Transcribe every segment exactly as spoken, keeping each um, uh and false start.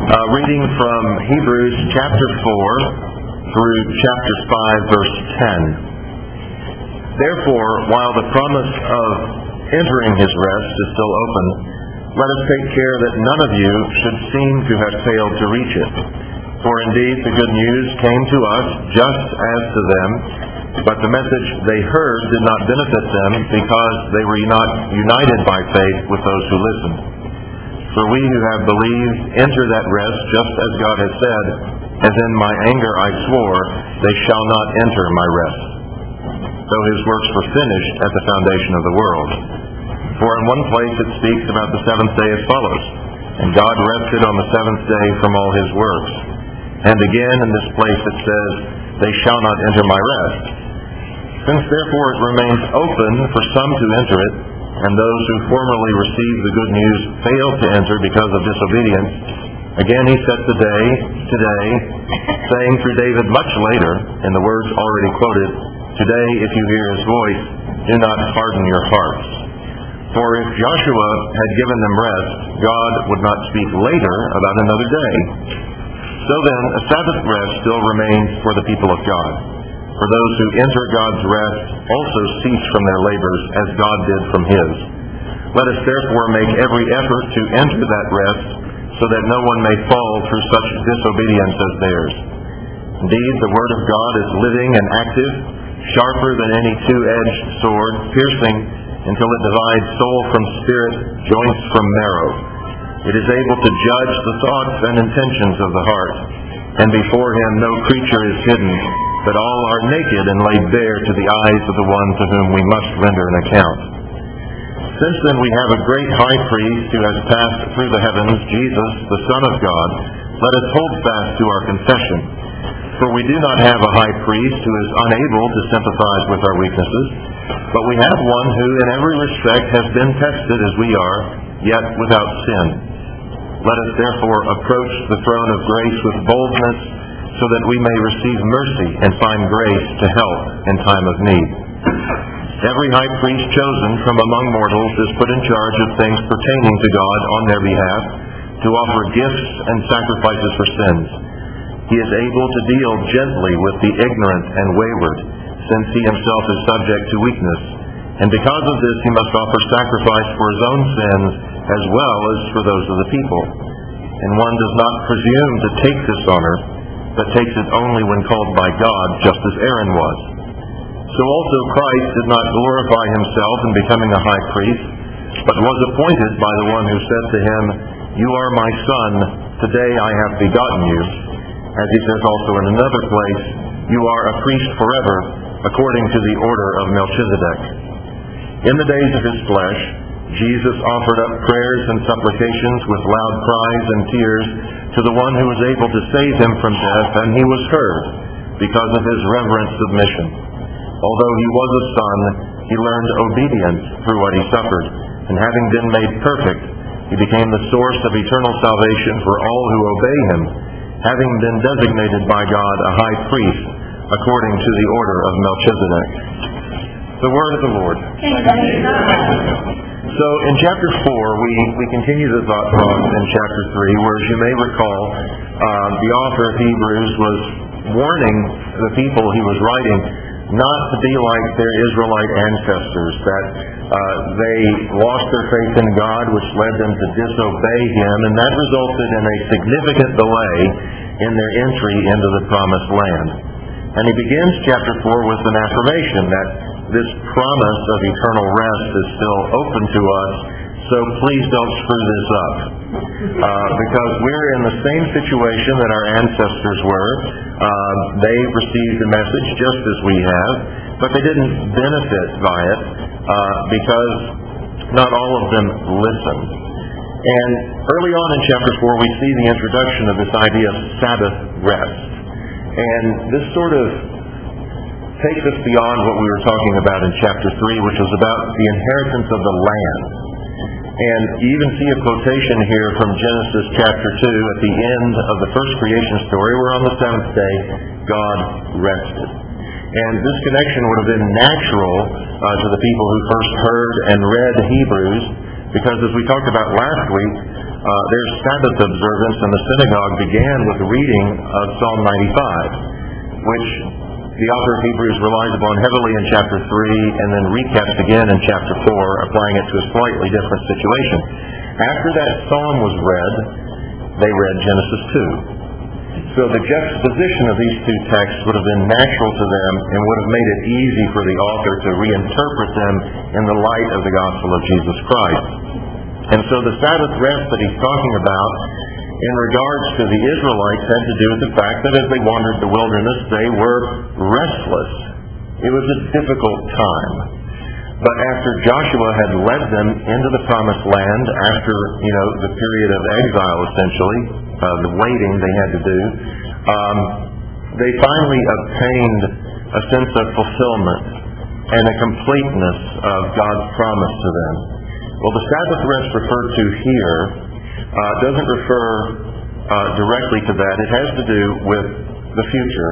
Uh, reading from Hebrews chapter four through chapter five, verse ten. Therefore, while the promise of entering his rest is still open, let us take care that none of you should seem to have failed to reach it. For indeed the good news came to us just as to them, but the message they heard did not benefit them because they were not united by faith with those who listened. For we who have believed enter that rest just as God has said, as in my anger I swore, they shall not enter my rest. Though his works were finished at the foundation of the world. For in one place it speaks about the seventh day as follows, and God rested on the seventh day from all his works. And again in this place it says, they shall not enter my rest. Since therefore it remains open for some to enter it, and those who formerly received the good news failed to enter because of disobedience, again he set the day, today, saying through David much later, in the words already quoted, today if you hear his voice, do not harden your hearts. For if Joshua had given them rest, God would not speak later about another day. So then, a Sabbath rest still remains for the people of God. For those who enter God's rest also cease from their labors, as God did from his. Let us therefore make every effort to enter that rest, so that no one may fall through such disobedience as theirs. Indeed, the word of God is living and active, sharper than any two-edged sword, piercing until it divides soul from spirit, joints from marrow. It is able to judge the thoughts and intentions of the heart, and before him no creature is hidden, but all are naked and laid bare to the eyes of the one to whom we must render an account. Since then we have a great high priest who has passed through the heavens, Jesus, the Son of God, let us hold fast to our confession. For we do not have a high priest who is unable to sympathize with our weaknesses, but we have one who in every respect has been tested as we are, yet without sin. Let us therefore approach the throne of grace with boldness, so that we may receive mercy and find grace to help in time of need. Every high priest chosen from among mortals is put in charge of things pertaining to God on their behalf, to offer gifts and sacrifices for sins. He is able to deal gently with the ignorant and wayward, since he himself is subject to weakness. And because of this he must offer sacrifice for his own sins as well as for those of the people. And one does not presume to take this honor, but takes it only when called by God, just as Aaron was. So also Christ did not glorify himself in becoming a high priest, but was appointed by the one who said to him, you are my son, today I have begotten you. As he says also in another place, you are a priest forever, according to the order of Melchizedek. In the days of his flesh, Jesus offered up prayers and supplications with loud cries and tears to the one who was able to save him from death, and he was heard because of his reverent submission. Although he was a son, he learned obedience through what he suffered, and having been made perfect, he became the source of eternal salvation for all who obey him, having been designated by God a high priest according to the order of Melchizedek. The word of the Lord. So in chapter four, we, we continue the thought process in chapter three, where as you may recall, uh, the author of Hebrews was warning the people he was writing not to be like their Israelite ancestors, that uh, they lost their faith in God, which led them to disobey him, and that resulted in a significant delay in their entry into the promised land. And he begins chapter four with an affirmation that this promise of eternal rest is still open to us, so please don't screw this up. Uh, because we're in the same situation that our ancestors were. Uh, they received the message just as we have, but they didn't benefit by it uh, because not all of them listened. And early on in chapter four, we see the introduction of this idea of Sabbath rest. And this sort of takes us beyond what we were talking about in chapter three, which was about the inheritance of the land. And you even see a quotation here from Genesis chapter two at the end of the first creation story, where on the seventh day God rested. And this connection would have been natural uh, to the people who first heard and read Hebrews, because as we talked about last week, uh, their Sabbath observance in the synagogue began with the reading of Psalm ninety-five, which the author of Hebrews relies upon heavily in chapter three and then recaps again in chapter four, applying it to a slightly different situation. After that psalm was read, they read Genesis two. So the juxtaposition of these two texts would have been natural to them and would have made it easy for the author to reinterpret them in the light of the gospel of Jesus Christ. And so the Sabbath rest that he's talking about in regards to the Israelites had to do with the fact that as they wandered the wilderness, they were restless. It was a difficult time. But after Joshua had led them into the promised land, after, you know, the period of exile, essentially, uh, the waiting they had to do, um, they finally obtained a sense of fulfillment and a completeness of God's promise to them. Well, the Sabbath rest referred to here uh, doesn't refer uh, directly to that. It has to do with the future,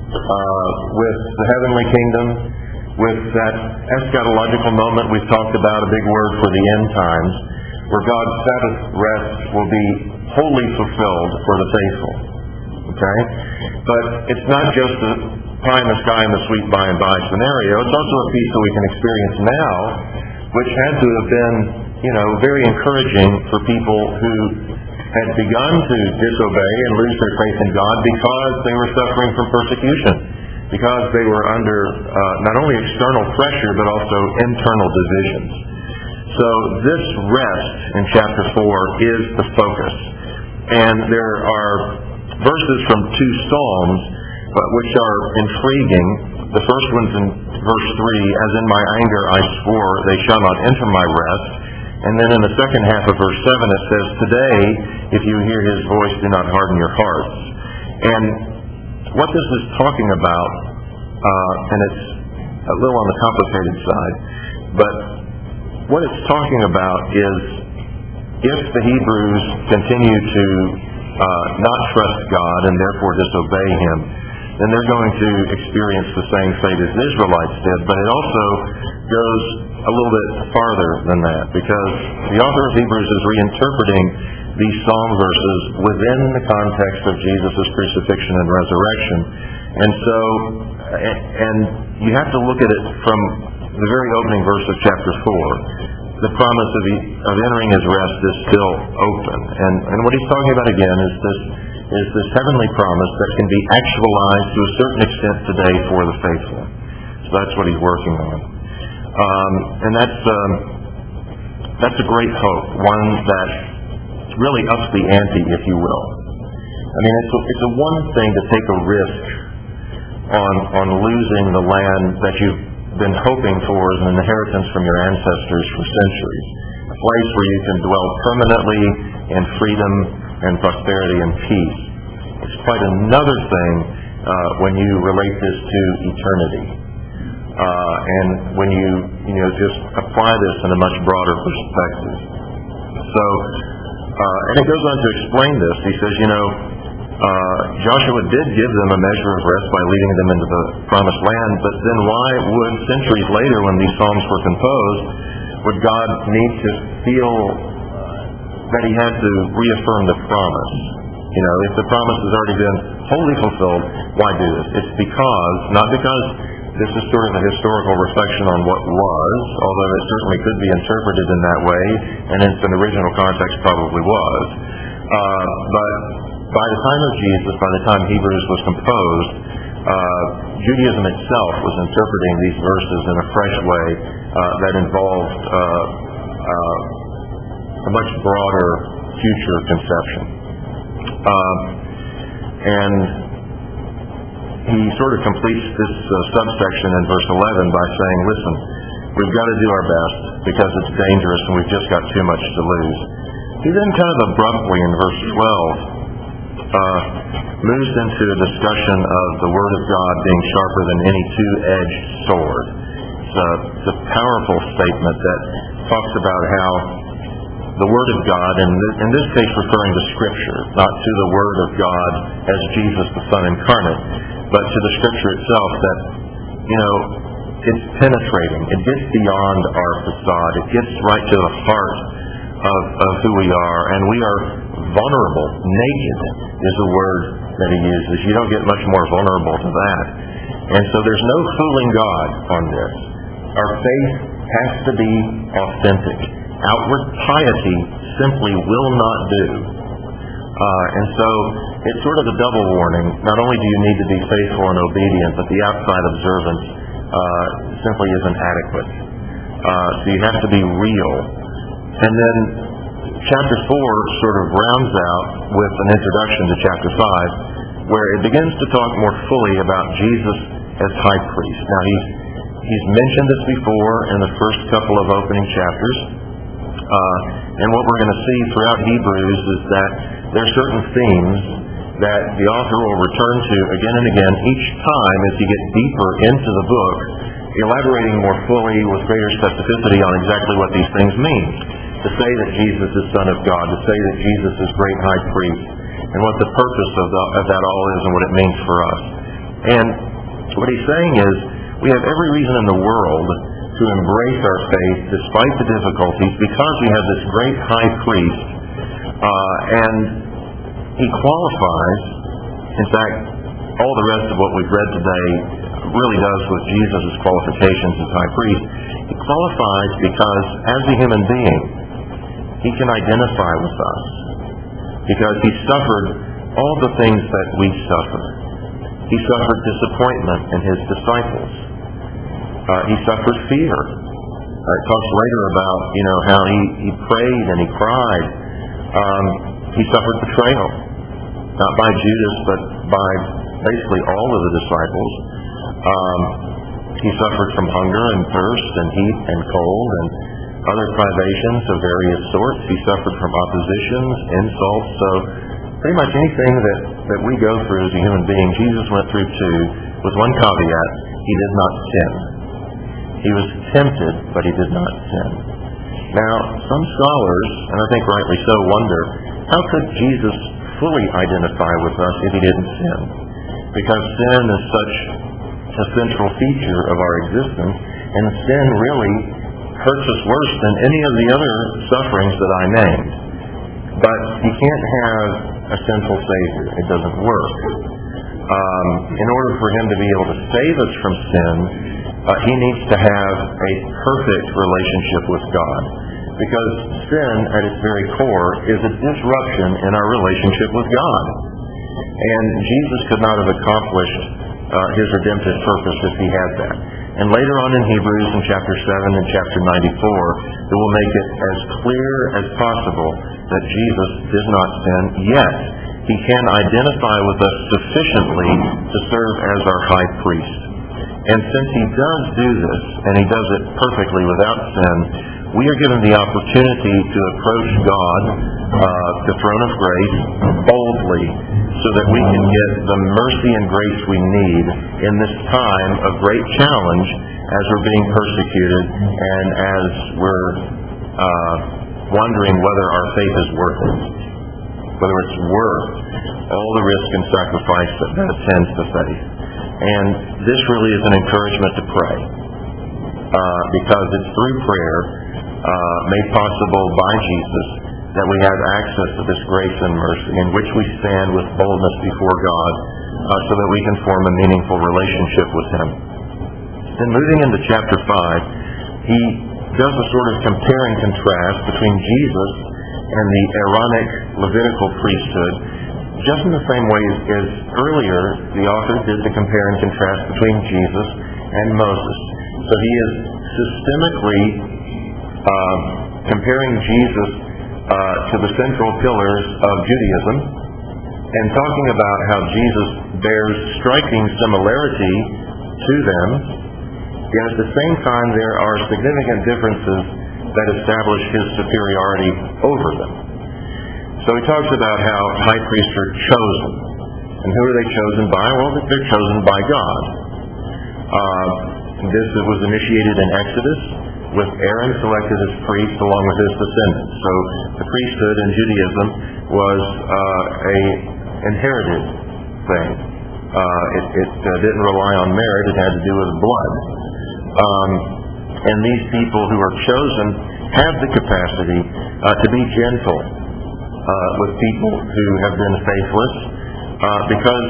uh, with the heavenly kingdom, with that eschatological moment we've talked about, a big word for the end times, where God's Sabbath rest will be wholly fulfilled for the faithful. Okay? But it's not just the pie in the sky and the sweet by and by scenario. It's also a peace that we can experience now, which had to have been, you know, very encouraging for people who had begun to disobey and lose their faith in God because they were suffering from persecution, because they were under uh, not only external pressure but also internal divisions. So this rest in chapter four is the focus. And there are verses from two Psalms but which are intriguing. The first one's in verse three, as in my anger I swore, they shall not enter my rest. And then in the second half of verse seven it says, today, if you hear his voice, do not harden your hearts. And what this is talking about, uh, and it's a little on the complicated side, but what it's talking about is if the Hebrews continue to uh, not trust God and therefore disobey him, then they're going to experience the same fate as the Israelites did. But it also goes a little bit farther than that, because the author of Hebrews is reinterpreting these psalm verses within the context of Jesus' crucifixion and resurrection. And so, and you have to look at it from the very opening verse of chapter four. The promise of, of entering his rest is still open. And, and what he's talking about again is this is this heavenly promise that can be actualized to a certain extent today for the faithful. So that's what he's working on. Um, and that's um, that's a great hope, one that really ups the ante, if you will. I mean, it's a, it's a one thing to take a risk on on losing the land that you've been hoping for as an inheritance from your ancestors for centuries, a place where you can dwell permanently in freedom and prosperity and peace. It's quite another thing uh, when you relate this to eternity, uh, and when you you know just apply this in a much broader perspective. So, uh, and it goes on to explain this. He says, you know, uh, Joshua did give them a measure of rest by leading them into the promised land, but then why would centuries later, when these psalms were composed, would God need to feel that he had to reaffirm the promise? You know, if the promise has already been wholly fulfilled, why do this? It's because, not because this is sort of a historical reflection on what was, although it certainly could be interpreted in that way, and in its original context probably was. Uh, but by the time of Jesus, by the time Hebrews was composed, uh, Judaism itself was interpreting these verses in a fresh way uh, that involved uh, uh, a much broader future conception. Uh, and he sort of completes this uh, subsection in verse eleven by saying, listen, we've got to do our best because it's dangerous and we've just got too much to lose. He then kind of abruptly in verse twelve uh, moves into a discussion of the Word of God being sharper than any two-edged sword. It's a, it's a powerful statement that talks about how the Word of God, and in this case referring to Scripture, not to the Word of God as Jesus the Son incarnate, but to the Scripture itself, that, you know, it's penetrating. It gets beyond our facade. It gets right to the heart of, of who we are, and we are vulnerable. Naked is a word that he uses. You don't get much more vulnerable to that. And so there's no fooling God on this. Our faith has to be authentic. Outward piety simply will not do. Uh, and so it's sort of a double warning. Not only do you need to be faithful and obedient, but the outside observance uh, simply isn't adequate. Uh, so you have to be real. And then chapter four sort of rounds out with an introduction to chapter five, where it begins to talk more fully about Jesus as high priest. Now, he's, he's mentioned this before in the first couple of opening chapters. Uh, and what we're going to see throughout Hebrews is that there are certain themes that the author will return to again and again each time as you get deeper into the book, elaborating more fully with greater specificity on exactly what these things mean. To say that Jesus is Son of God, to say that Jesus is great high priest, and what the purpose of, the, of that all is and what it means for us. And what he's saying is, we have every reason in the world to embrace our faith despite the difficulties, because we have this great high priest, uh, and he qualifies. In fact, all the rest of what we've read today really does with Jesus' qualifications as high priest. He qualifies because as a human being, he can identify with us, because he suffered all the things that we suffer. He suffered disappointment in his disciples. Uh, he suffered fear. Uh, it talks later about, you know, how he, he prayed and he cried. Um, he suffered betrayal, not by Judas, but by basically all of the disciples. Um, he suffered from hunger and thirst and heat and cold and other privations of various sorts. He suffered from oppositions, insults. So pretty much anything that, that we go through as a human being, Jesus went through too, with one caveat: he did not sin. He was tempted, but he did not sin. Now, some scholars, and I think rightly so, wonder, how could Jesus fully identify with us if he didn't sin? Because sin is such a central feature of our existence, and sin really hurts us worse than any of the other sufferings that I named. But you can't have a sinful Savior. It doesn't work. Um, in order for him to be able to save us from sin, uh, he needs to have a perfect relationship with God. Because sin, at its very core, is a disruption in our relationship with God. And Jesus could not have accomplished uh, his redemptive purpose if he had that. And later on in Hebrews, in chapter seven and chapter ninety-four, it will make it as clear as possible that Jesus did not sin, yet he can identify with us sufficiently to serve as our high priest. And since he does do this, and he does it perfectly without sin, we are given the opportunity to approach God, uh, the throne of grace, boldly, so that we can get the mercy and grace we need in this time of great challenge as we're being persecuted and as we're uh, wondering whether our faith is worth it, whether it's worth all the risk and sacrifice that, that attends to faith. And this really is an encouragement to pray, uh, because it's through prayer, uh, made possible by Jesus, that we have access to this grace and mercy in which we stand with boldness before God, uh, so that we can form a meaningful relationship with him. Then moving into chapter five, he does a sort of compare and contrast between Jesus and the Aaronic Levitical priesthood, just in the same way as, as earlier the author did the compare and contrast between Jesus and Moses. So he is systemically uh, comparing Jesus uh, to the central pillars of Judaism, and talking about how Jesus bears striking similarity to them, yet at the same time there are significant differences that establish his superiority over them. So he talks about how high priests are chosen. And who are they chosen by? Well, they're chosen by God. Uh, this was initiated in Exodus, with Aaron selected as priest along with his descendants. So the priesthood in Judaism was uh, a inherited thing. Uh, it it uh, didn't rely on merit. It had to do with blood. Um, and these people who are chosen have the capacity uh, to be gentle uh, with people who have been faithless, uh, because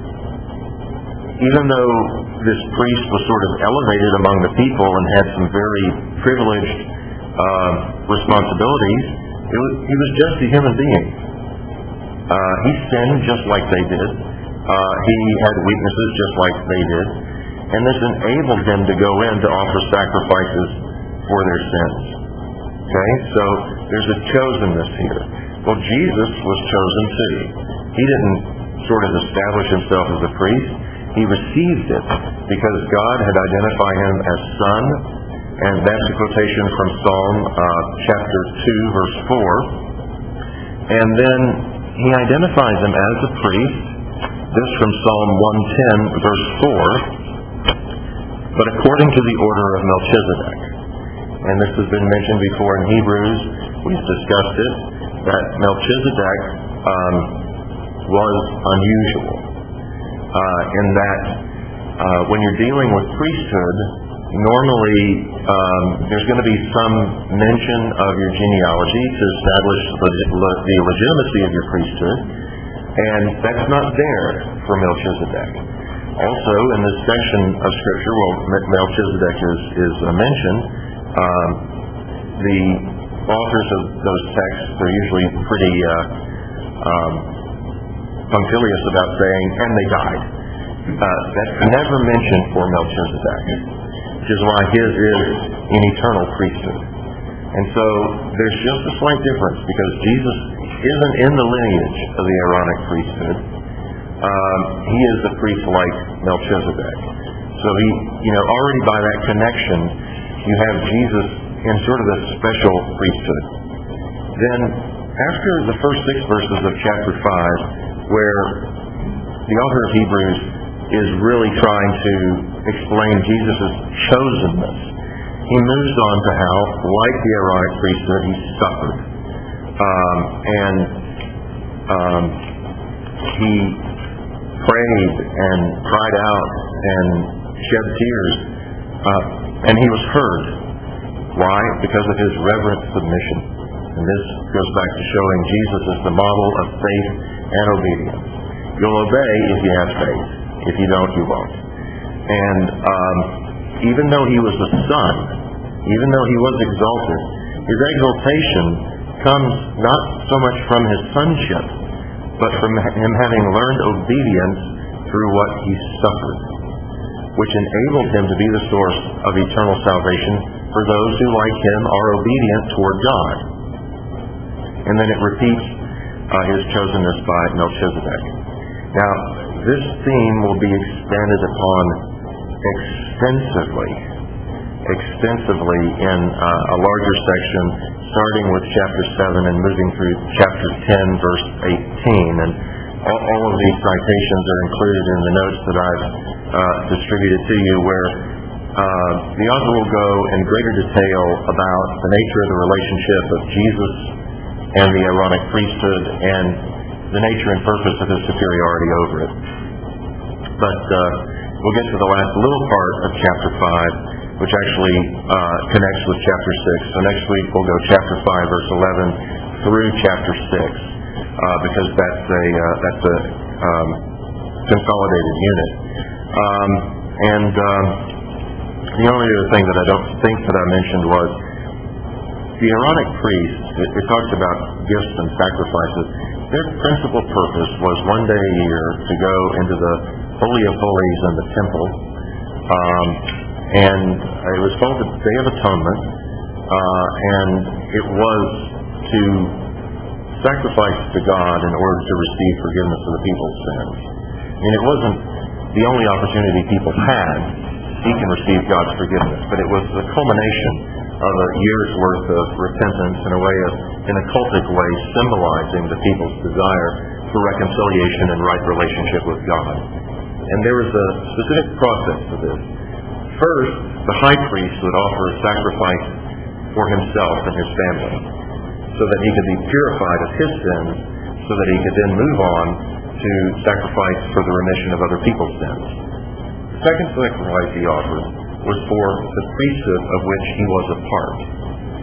even though this priest was sort of elevated among the people and had some very privileged uh, responsibilities, it was, he was just a human being. Uh, he sinned just like they did. Uh, he had weaknesses just like they did. And this enabled him to go in to offer sacrifices for their sins. Okay, so there's a chosenness here. Well, Jesus was chosen too. He didn't sort of establish himself as a priest. He received it because God had identified him as son, and that's a quotation from Psalm uh, chapter two, verse four. And then he identifies him as a priest. This from Psalm one ten, verse four. But according to the order of Melchizedek. And this has been mentioned before in Hebrews. We've discussed it, that Melchizedek um, was unusual uh, in that uh, when you're dealing with priesthood, normally um, there's going to be some mention of your genealogy to establish le- the legitimacy of your priesthood, and that's not there for Melchizedek. Also, in this section of Scripture, well, Melchizedek is, is mentioned. Um, the authors of those texts are usually pretty uh, um, punctilious about saying, and they died. Uh, that's never mentioned for Melchizedek, which is why his is an eternal priesthood. And so there's just a slight difference, because Jesus isn't in the lineage of the Aaronic priesthood. Um, he is a priest like Melchizedek. So he, you know, already by that connection, you have Jesus in sort of a special priesthood. Then, after the first six verses of chapter five, where the author of Hebrews is really trying to explain Jesus' chosenness, he moves on to how, like the Aaronic priesthood, he suffered. Um, and um, he prayed and cried out and shed tears, uh, and he was heard. Why? Because of his reverent submission. And this goes back to showing Jesus as the model of faith and obedience. You'll obey if you have faith. If you don't, you won't. And um, even though he was the Son, even though he was exalted, his exaltation comes not so much from his sonship, but from him having learned obedience through what he suffered, which enabled him to be the source of eternal salvation for those who, like him, are obedient toward God. And then it repeats uh, his chosenness by Melchizedek. Now, this theme will be expanded upon extensively, extensively in uh, a larger section, starting with chapter seven and moving through chapter ten, verse eighteen. And all, all of these citations are included in the notes that I've uh, distributed to you, where uh, the author will go in greater detail about the nature of the relationship of Jesus and the Aaronic priesthood and the nature and purpose of his superiority over it. But uh, we'll get to the last little part of chapter five, which actually uh, connects with chapter six. So next week we'll go chapter five, verse eleven, through chapter six, uh, because that's a uh, that's a um, consolidated unit. Um, and um, the only other thing that I don't think that I mentioned was the Aaronic priests. It, it talks about gifts and sacrifices. Their principal purpose was one day a year to go into the Holy of Holies in the temple, um, and it was called the Day of Atonement, uh, and it was to sacrifice to God in order to receive forgiveness of the people's sins. I mean, it wasn't the only opportunity people had to seek and receive God's forgiveness, but it was the culmination of a year's worth of repentance in a way of, in a cultic way, symbolizing the people's desire for reconciliation and right relationship with God. And there was a specific process to this. First, the high priest would offer a sacrifice for himself and his family, so that he could be purified of his sins, so that he could then move on to sacrifice for the remission of other people's sins. The second sacrifice he offered was for the priesthood of which he was a part.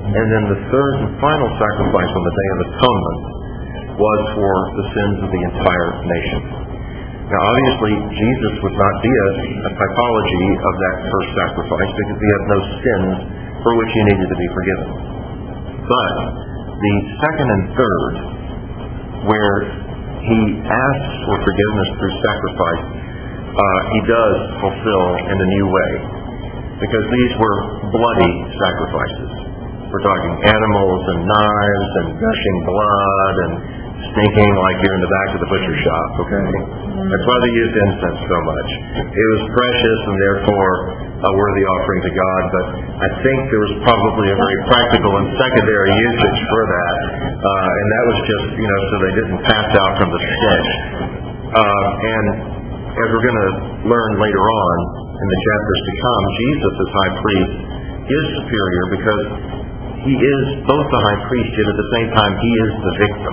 And then the third and final sacrifice on the Day of Atonement was for the sins of the entire nation. Now, obviously, Jesus would not be a, a typology of that first sacrifice because he had no sins for which he needed to be forgiven. But the second and third, where he asks for forgiveness through sacrifice, uh, he does fulfill in a new way. Because these were bloody sacrifices. We're talking animals and knives and gushing blood and stinking like you're in the back of the butcher shop, okay? That's why they used incense so much. It was precious and therefore a worthy offering to God, but I think there was probably a very practical and secondary usage for that, uh, and that was just, you know, so they didn't pass out from the stench. Uh, and as we're going to learn later on in the chapters to come, Jesus as high priest is superior because he is both the high priest, yet at the same time he is the victim.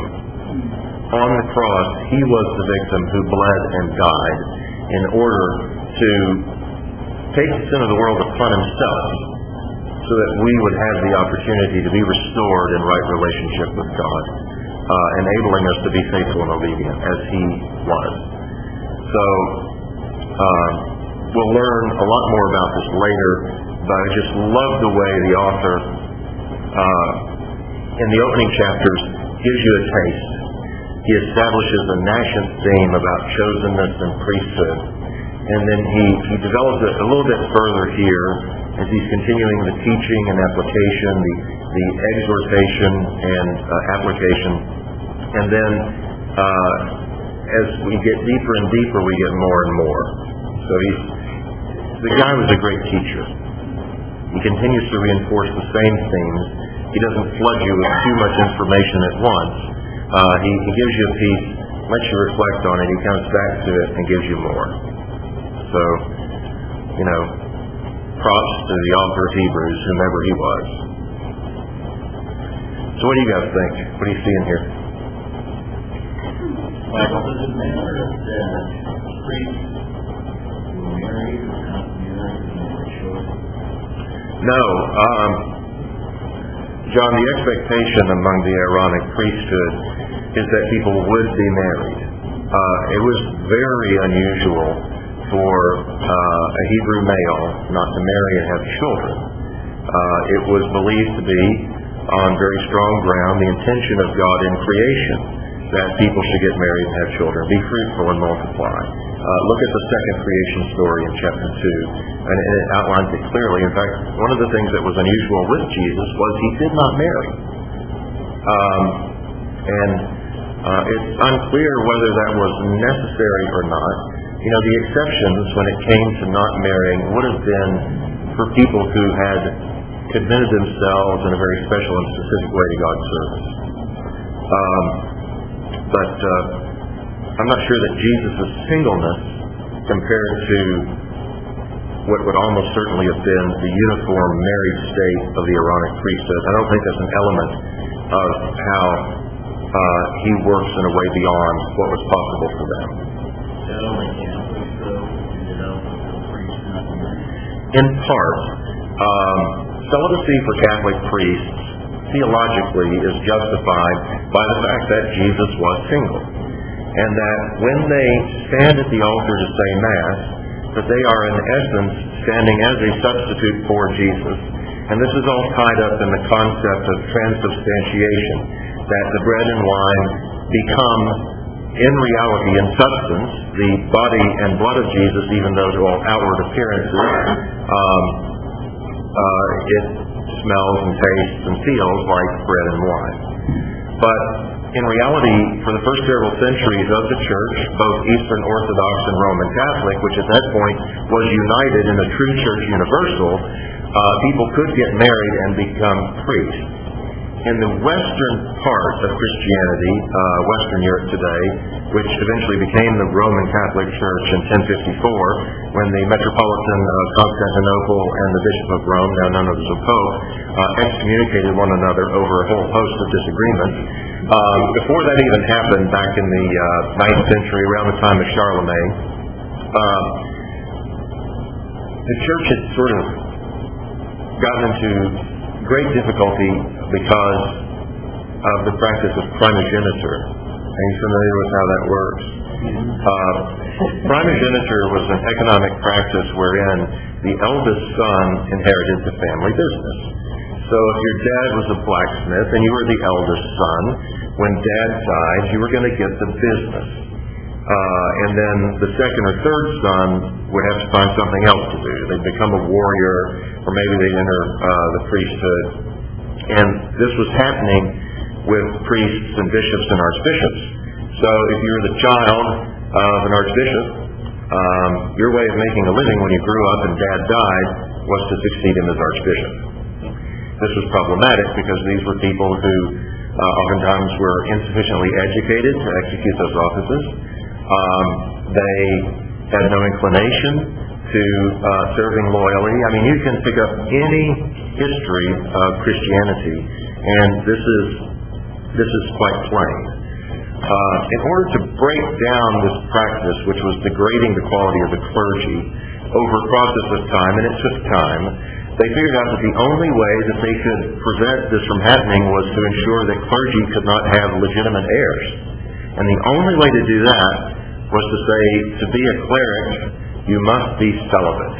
On the cross, he was the victim who bled and died in order to take the sin of the world upon himself so that we would have the opportunity to be restored in right relationship with God, uh, enabling us to be faithful and obedient as he was. So, uh, we'll learn a lot more about this later, but I just love the way the author, uh, in the opening chapters, gives you a taste. He establishes a nascent theme about chosenness and priesthood. And then he, he develops it a little bit further here as he's continuing the teaching and application, the, the exhortation and uh, application. And then uh, as we get deeper and deeper, we get more and more. So he's, the guy was a great teacher. He continues to reinforce the same themes. He doesn't flood you with too much information at once. Uh, he, he gives you a piece, lets you reflect on it, he comes back to it and gives you more. So, you know, props to the author of Hebrews, whomever he was. So what do you guys think? What do you see in here? Michael, does it matter if the priests were married or not married and they were children? No. Um, John, the expectation among the Aaronic priesthood is that people would be married. Uh, it was very unusual for uh, a Hebrew male not to marry and have children. Uh, it was believed to be, on very strong ground, the intention of God in creation that people should get married and have children, be fruitful and multiply. Uh, look at the second creation story in chapter two, and it outlines it clearly. In fact, one of the things that was unusual with Jesus was he did not marry. Um, and uh, it's unclear whether that was necessary or not. You know, the exceptions when it came to not marrying would have been for people who had committed themselves in a very special and specific way to God's service. Um, but uh, I'm not sure that Jesus' singleness compared to what would almost certainly have been the uniform married state of the Aaronic priesthood, I don't think that's an element of how uh, he works in a way beyond what was possible for them. That only Catholics, though, ended up with the priests not married? In part, um, celibacy for Catholic priests theologically is justified by the fact that Jesus was single, and that when they stand at the altar to say Mass, that they are in essence standing as a substitute for Jesus. And this is all tied up in the concept of transubstantiation, that the bread and wine become, in reality, in substance, the body and blood of Jesus, even though to all outward appearances, um, uh, it smells and tastes and feels like bread and wine. But in reality, for the first several centuries of the Church, both Eastern Orthodox and Roman Catholic, which at that point was united in a true Church universal, uh, people could get married and become priests. In the western part of Christianity, uh, Western Europe today, which eventually became the Roman Catholic Church in ten fifty-four, when the Metropolitan of Constantinople and the Bishop of Rome, now known as the Pope, uh, excommunicated one another over a whole host of disagreements. Um, before that even happened, back in the uh, ninth century, around the time of Charlemagne, uh, the Church had sort of gotten into great difficulty because of the practice of primogeniture. Are you familiar with how that works? Uh, primogeniture was an economic practice wherein the eldest son inherited the family business. So if your dad was a blacksmith and you were the eldest son, when dad died, you were going to get the business. Uh, and then the second or third son would have to find something else to do. They'd become a warrior, or maybe they'd enter uh, the priesthood. And this was happening with priests and bishops and archbishops. So if you were the child of an archbishop, um, your way of making a living when you grew up and dad died was to succeed him as archbishop. This was problematic because these were people who uh, oftentimes were insufficiently educated to execute those offices. Um, they had no inclination to uh, serving loyally. I mean, you can pick up any history of Christianity, and this is this is quite plain. Uh, in order to break down this practice, which was degrading the quality of the clergy over a process of time, and it took time, they figured out that the only way that they could prevent this from happening was to ensure that clergy could not have legitimate heirs. And the only way to do that was to say, to be a cleric, you must be celibate.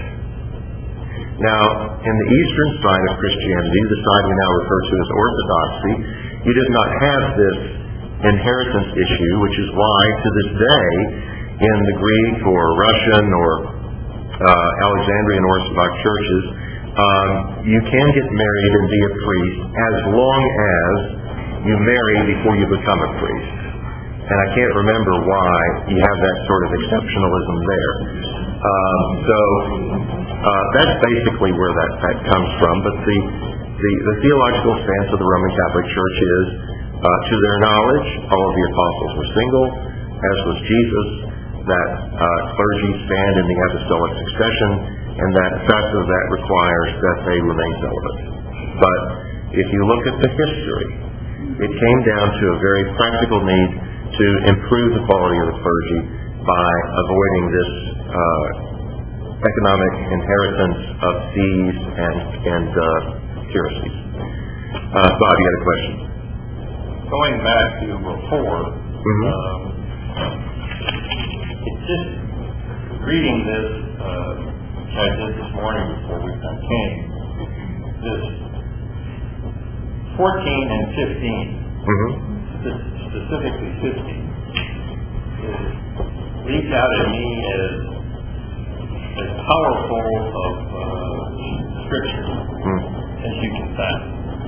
Now, in the eastern side of Christianity, the side we now refer to as orthodoxy, you did not have this inheritance issue, which is why, to this day, in the Greek or Russian or uh, Alexandrian Orthodox churches, um, you can get married and be a priest as long as you marry before you become a priest. And I can't remember why you have that sort of exceptionalism there. Um, so uh, that's basically where that, that comes from. But the, the, the theological stance of the Roman Catholic Church is, uh, to their knowledge, all of the apostles were single, as was Jesus, that uh, clergy stand in the apostolic succession, and that the fact of that requires that they remain celibate. But if you look at the history, it came down to a very practical need to improve the quality of the clergy by avoiding this uh, economic inheritance of fees and, and uh, curacies. Uh, Bob, you had a question? Going back to before, Mm-hmm. um, it's just reading this, uh, which I did this morning before we came, this fourteen and fifteen, Mm-hmm. specifically fifteen, is, leaps out at me as as powerful of uh, scripture Mm. as you can find.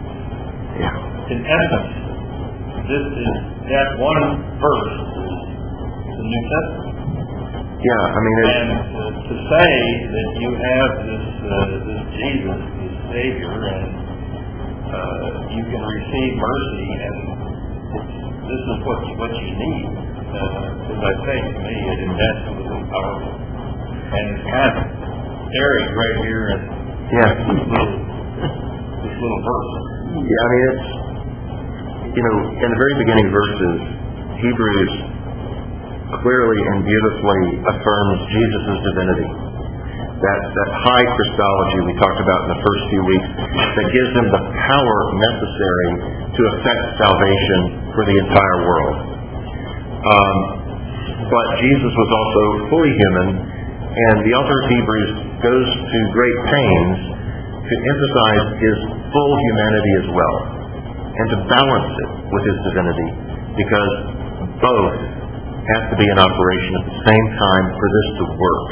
Yeah. In essence, this is that one verse is the New Testament. Yeah, I mean, it's, And to, to say that you have this uh, this Jesus, this Savior, and uh, you can receive mercy, and this is what you, what you need. Uh, as I say, to me, it is absolutely powerful, and it's kind of buried right here in yeah. this little, this little verse. Yeah, I mean, it's, you know, in the very beginning verses, Hebrews clearly and beautifully affirms Jesus' divinity. That, that high Christology we talked about in the first few weeks that gives him the power necessary to effect salvation for the entire world. Um, but Jesus was also fully human, and the author of Hebrews goes to great pains to emphasize his full humanity as well, and to balance it with his divinity, because both have to be in operation at the same time for this to work.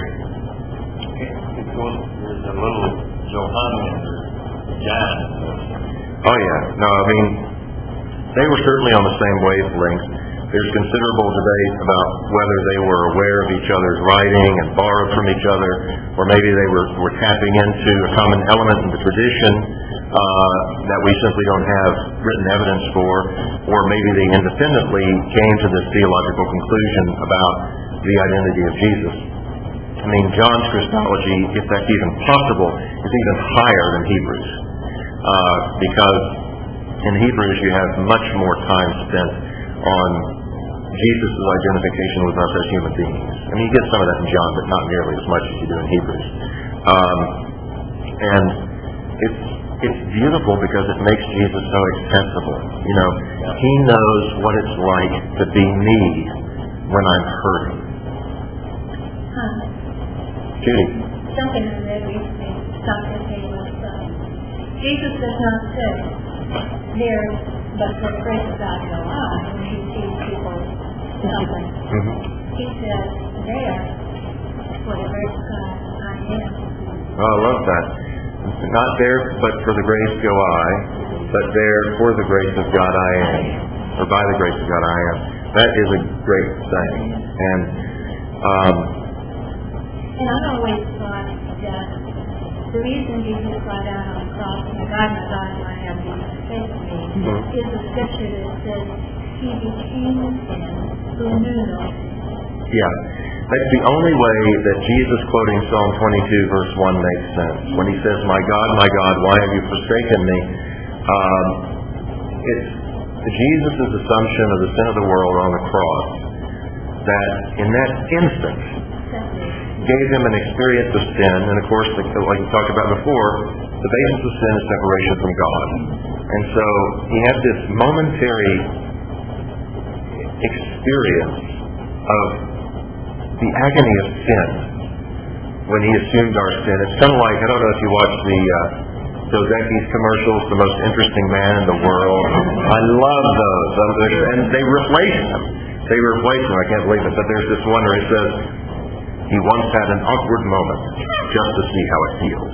It goes, there's a little Johannes or John. Oh yeah, no, I mean, they were certainly on the same wavelength. There's considerable debate about whether they were aware of each other's writing and borrowed from each other, or maybe they were, were tapping into a common element in the tradition uh, that we simply don't have written evidence for, or maybe they independently came to this theological conclusion about the identity of Jesus. I mean, John's Christology, if that's even possible, is even higher than Hebrews, uh, because in Hebrews you have much more time spent on Jesus' identification with us as human beings. I mean, you get some of that in John, but not nearly as much as you do in Hebrews. Um, and it's it's beautiful because it makes Jesus so accessible. You know, he knows what it's like to be me when I'm hurting. Um, Judy. Something I read recently, something that was, uh, Jesus does not say, there, but for the grace of God go on, when he sees people suffering. Mm-hmm. He says, there, for the grace of God I am. Oh, I love that. Not there, but for the grace go I, but there, for the grace of God I am, or by the grace of God I am. That is a great thing. And, um, and I always thought that the reason Jesus cried out on the cross, my God, my God, why have you forsaken me, mm-hmm. is the scripture that says, he became sin who knew no sin. Yeah. That's the only way that Jesus quoting Psalm twenty-two verse one makes sense. When he says, my God, my God, why have you forsaken me? Um, it's Jesus' assumption of the sin of the world on the cross that in that instant gave him an experience of sin. And of course, like we talked about before, the basis of sin is separation from God. And so he had this momentary experience of the agony of sin when he assumed our sin. It's kind of like, I don't know if you watch the uh, Dos Equis commercials, the most interesting man in the world. I love those. And they replace him. They replace him. I can't believe it. But there's this one where it says, he once had an awkward moment just to see how it feels.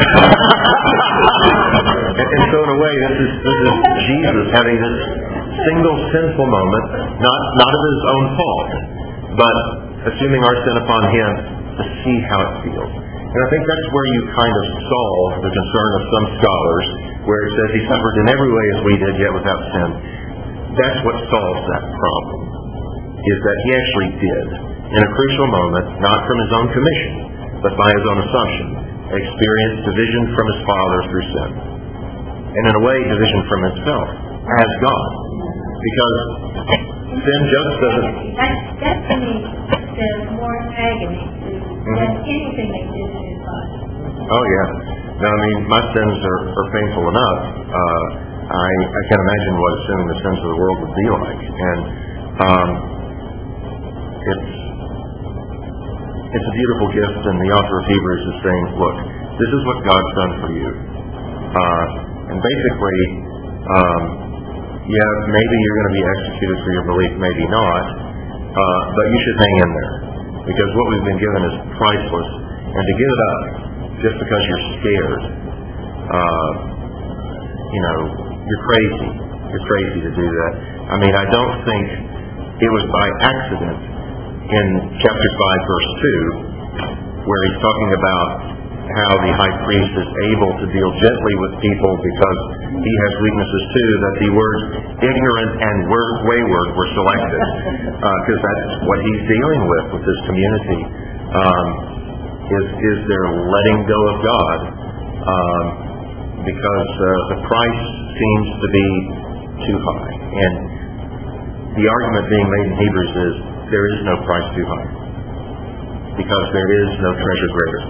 and, and so in a way, this is, this is Jesus having this single sinful moment, not, not of his own fault, but assuming our sin upon him to see how it feels. And I think that's where you kind of solve the concern of some scholars, where it says he suffered in every way as we did, yet without sin. That's what solves that problem, is that he actually did, in a crucial moment, not from his own commission, but by his own assumption, experience division from his Father through sin. And in a way, division from himself, as God. Because sin just doesn't... That, that to me says more agony than anything they did to his body. Oh, yeah. Now, I mean, my sins are, are painful enough. Uh, I, I can't imagine what assuming the sins of the world would be like. And um, it's it's a beautiful gift, and the author of Hebrews is saying, look, this is what God's done for you. Uh, and basically, um, yeah, maybe you're going to be executed for your belief, maybe not, uh, but you should hang in there. Because what we've been given is priceless. And to give it up just because you're scared, uh, you know, you're crazy. You're crazy to do that. I mean, I don't think it was by accident in chapter five, verse two, where he's talking about how the high priest is able to deal gently with people because he has weaknesses too, that the words ignorant and word wayward were selected, because uh, that's what he's dealing with with this community, um, is, is their letting go of God, um, because uh, the price seems to be too high. And the argument being made in Hebrews is there is no price too high, because there is no treasure greater.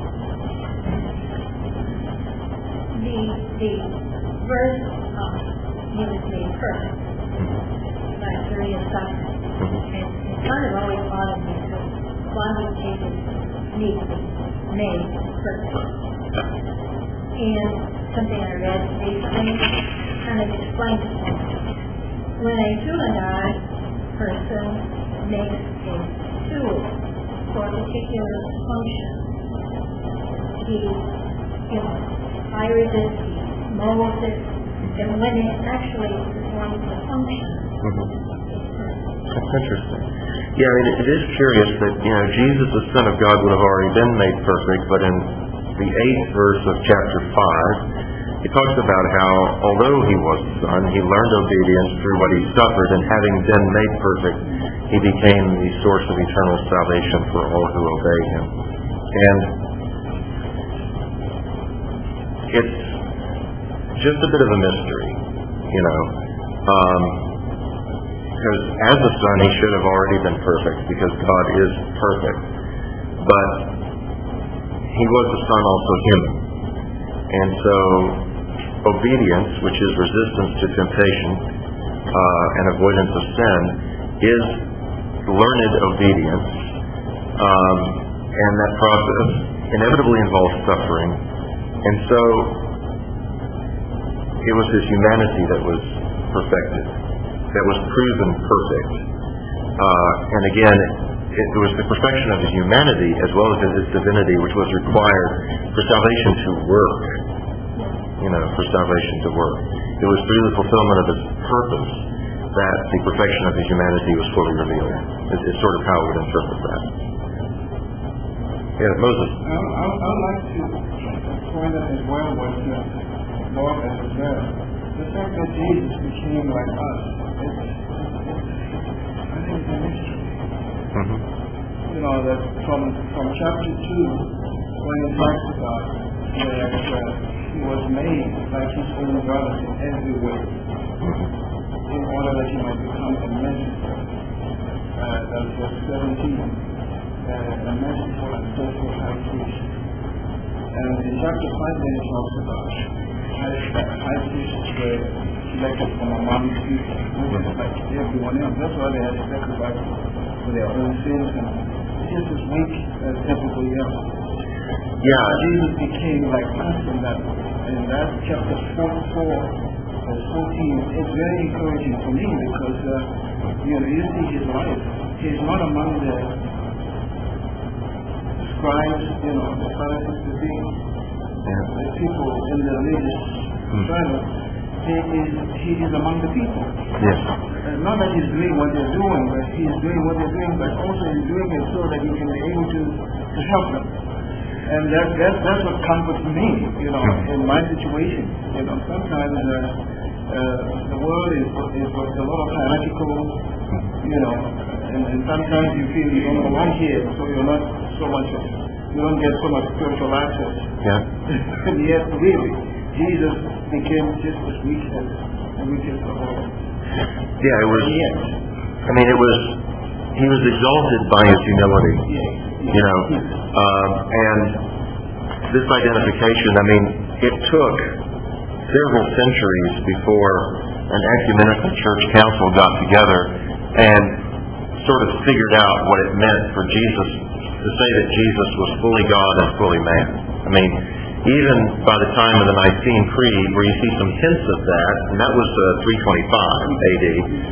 The verse of he was made perfect by serious suffering. And it kind of always bothered me, so why would Jesus need to be made perfect? And something I read recently kind of explained it to me. When a humanized person makes a tool for a particular function, he, you know, fires it, he molds it, and when it actually performs the function, Mm-hmm. That's interesting. Yeah, I mean, it is curious that, you know, Jesus, the Son of God, would have already been made perfect, but in the eighth verse of chapter five, he talks about how, although he was the Son, he learned obedience through what he suffered, and having been made perfect, he became the source of eternal salvation for all who obey him. And it's just a bit of a mystery, you know. Um, because as a Son, he should have already been perfect, because God is perfect. But he was the Son, also human. And so obedience, which is resistance to temptation uh, and avoidance of sin, is learned obedience, um, and that process inevitably involves suffering. And so it was his humanity that was perfected, that was proven perfect. Uh, and again, it was the perfection of his humanity as well as his divinity which was required for salvation to work. You know, for salvation to work. It was through the fulfillment of his purpose that the perfection of his humanity was fully revealed. It's, it's sort of how I would interpret that. Yeah, Moses. I, I, I'd like to point out as well what the Lord has observed. The fact that Jesus became like us, it's, it's, I think it's a mystery. Mm-hmm. You know, that from from chapter two, when he talks about that uh, he was made like his own brothers in every way, in order that he might become a messenger. Uh, that's verse seventeen. Uh, a merciful and faithful high priest. And in chapter five, then it talks about high, high priests were selected from among people, like everyone else. That's why they had to sacrifice for their own sins and just as weak as everybody else. Yeah. Jesus became like us in that, and that chapter forty-four, verse fourteen, is very encouraging for me because uh, you know, you see his life. He's not among the scribes, you know, the Pharisees, the big, Yeah. the people in the religious Hmm. struggle. He is, he is among the people. Yes. Uh, not that he's doing what they're doing, but he's doing what they're doing, but also he's doing it so that he can be able to, to help them. And that, that, that's what comforts me, you know, in my situation. You know, sometimes uh, uh, the world is, is a lot of hierarchical, you know, and, and sometimes you feel you don't belong here, so you're not so much, you don't get so much spiritual access. Yeah. And yet, really, Jesus became just as weak as the weakest of all. Yeah, it was, Yes. I mean, it was, he was exalted by his humility, Yes. you know, um, and this identification, I mean, it took several centuries before an ecumenical church council got together and sort of figured out what it meant for Jesus to say that Jesus was fully God and fully man. I mean, even by the time of the Nicene Creed, where you see some hints of that, and that was uh, three twenty-five A D,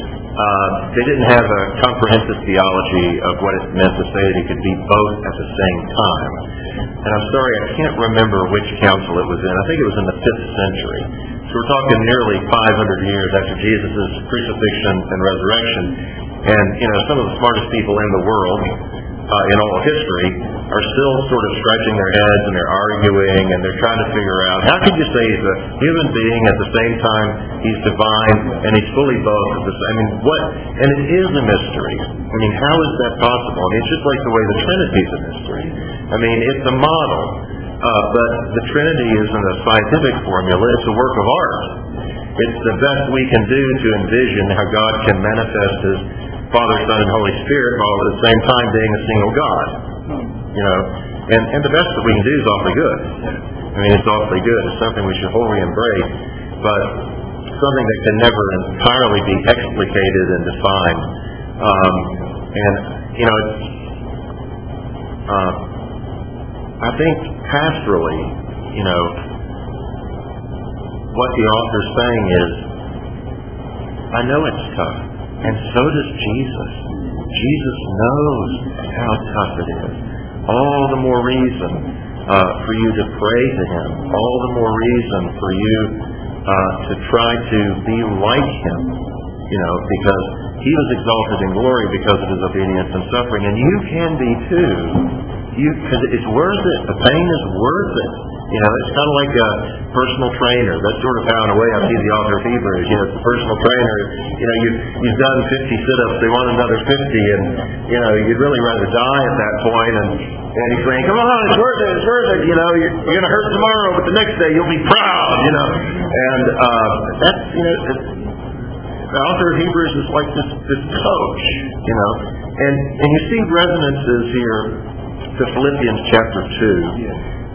uh, they didn't have a comprehensive theology of what it meant to say that he could be both at the same time. And I'm sorry, I can't remember which council it was in. I think it was in the fifth century. So we're talking nearly five hundred years after Jesus' crucifixion and resurrection. And, you know, some of the smartest people in the world, uh, in all of history, are still sort of scratching their heads and they're arguing and they're trying to figure out, how could you say he's a human being at the same time he's divine and he's fully both at the same, I mean, what, and it is a mystery. I mean, how is that possible? I mean, it's just like the way the Trinity is a mystery. I mean, it's a model, uh, but the Trinity isn't a scientific formula, it's a work of art. It's the best we can do to envision how God can manifest His Father, Son, and Holy Spirit while at the same time being a single God. You know, and, and the best that we can do is awfully good. I mean, it's awfully good. It's something we should wholly embrace, but something that can never entirely be explicated and defined. Um, and, you know, it's, uh, I think pastorally, you know, what the author's saying is, I know it's tough, and so does Jesus. Jesus knows how tough it is. All the more reason uh, for you to pray to Him. All the more reason for you uh, to try to be like Him. You know, because He was exalted in glory because of His obedience and suffering, and you can be too. You, because it's worth it. The pain is worth it. You know, it's kind of like a personal trainer. That's sort of how, in a way, I see the author of Hebrews. You know, it's a personal trainer. You know, you've, you've done fifty sit-ups. They want another fifty. And, you know, you'd really rather die at that point. And, and he's saying, come on, it's worth it, it's worth it. You know, you're, you're going to hurt tomorrow, but the next day you'll be proud, you know. And uh, that's, you know, it's, the author of Hebrews is like this, this coach, you know. And, and you see resonances here to Philippians chapter two.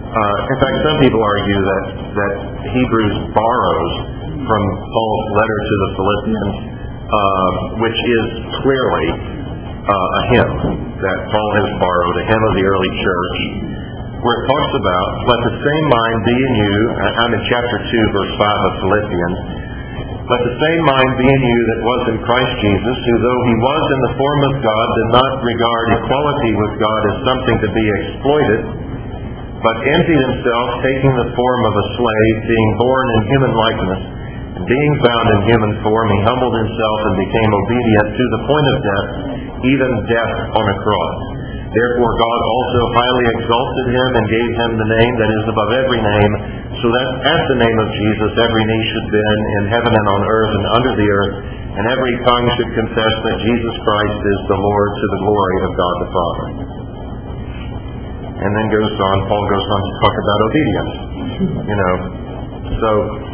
Uh, in fact, some people argue that, that Hebrews borrows from Paul's letter to the Philippians, uh, which is clearly uh, a hymn that Paul has borrowed, a hymn of the early church, where it talks about, let the same mind be in you. I'm in chapter two, verse five of Philippians. Let the same mind be in you that was in Christ Jesus, who though he was in the form of God, did not regard equality with God as something to be exploited, but emptied himself, taking the form of a slave, being born in human likeness, and being found in human form, he humbled himself and became obedient to the point of death, even death on a cross. Therefore God also highly exalted him and gave him the name that is above every name, so that at the name of Jesus every knee should bend in heaven and on earth and under the earth, and every tongue should confess that Jesus Christ is the Lord, to the glory of God the Father. And then goes on, Paul goes on to talk about obedience. You know, so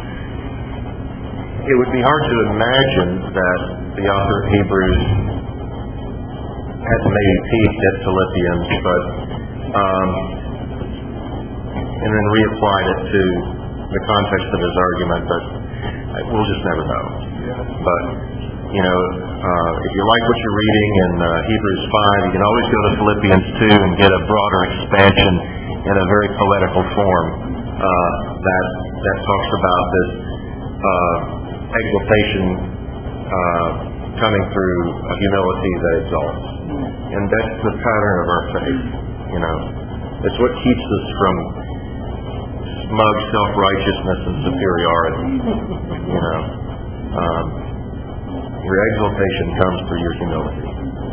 it would be hard to imagine that the author of Hebrews had maybe peaked at Philippians, but um, and then reapplied it to the context of his argument, but we'll just never know. But you know, uh, if you like what you're reading in uh, Hebrews five, you can always go to Philippians two and get a broader expansion in a very poetical form uh, that that talks about this uh, exaltation uh, coming through a humility that exalts. And that's the pattern of our faith, you know. It's what keeps us from smug self-righteousness and superiority, you know. Um, your exaltation comes through your humility.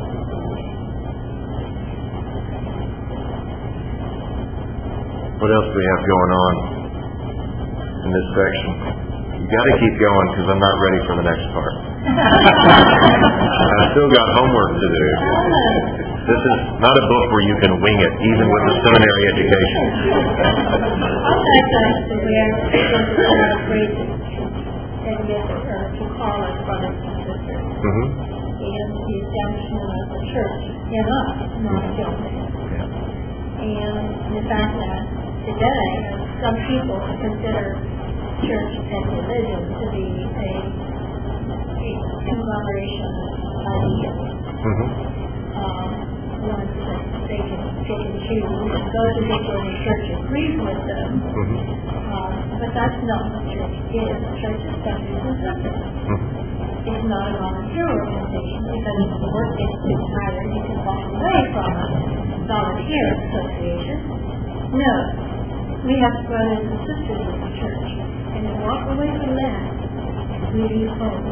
What else do we have going on in this section? You got to keep going because I'm not ready for the next part. I've still got homework to do. This is not a book where you can wing it, even with a seminary education. Sometimes we are afraid to get her to call us brothers and sisters. Mm-hmm. And the establishment of the church in us, not guilty. And the fact that today some people consider church and religion to be a, a conglomeration of ideas. Mm-hmm. Um, ones that they can pick and choose. Those who think the church agrees with them. Mm-hmm. Um, but that's not what church is. Church is something consistent. Mm-hmm. It's not a volunteer organization because if the work gets too tired, you can walk away from a volunteer association. No. We have brothers and sisters in the church. And to walk away from that is really home.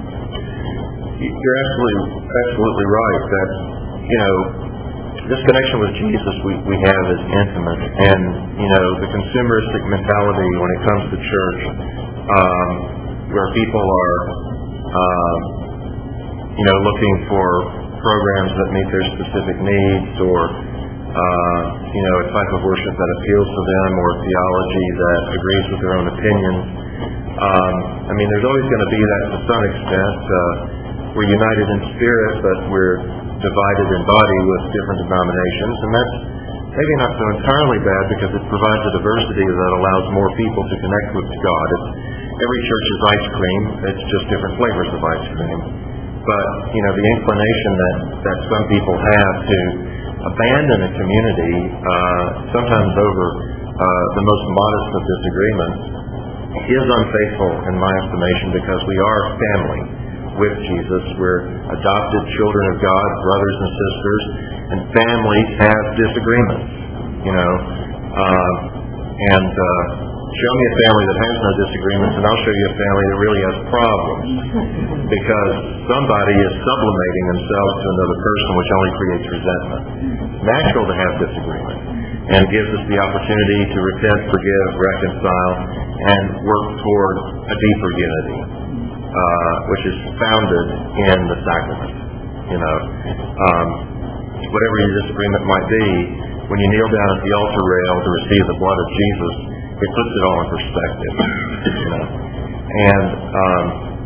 You're absolutely, absolutely right that, you know, this connection with Jesus we, we have is intimate, and you know the consumeristic mentality when it comes to church, um, where people are, uh, you know, looking for programs that meet their specific needs, or uh, you know, a type of worship that appeals to them, or theology that agrees with their own opinions. Um, I mean, there's always going to be that to some extent. Uh, we're united in spirit, but we're divided in body with different denominations, and that's maybe not so entirely bad because it provides a diversity that allows more people to connect with God. It's, every church is ice cream, it's just different flavors of ice cream. But, you know, the inclination that, that some people have to abandon a community, uh, sometimes over uh, the most modest of disagreements, is unfaithful in my estimation because we are family with Jesus. We're adopted children of God, brothers and sisters, and families have disagreements, you know. Uh, and uh, show me a family that has no disagreements, and I'll show you a family that really has problems, because somebody is sublimating themselves to another person, which only creates resentment. It's natural to have disagreement, and it gives us the opportunity to repent, forgive, reconcile, and work toward a deeper unity. Uh, which is founded in the sacrament. You know, um, whatever your disagreement might be, when you kneel down at the altar rail to receive the blood of Jesus, it puts it all in perspective. You know, and um,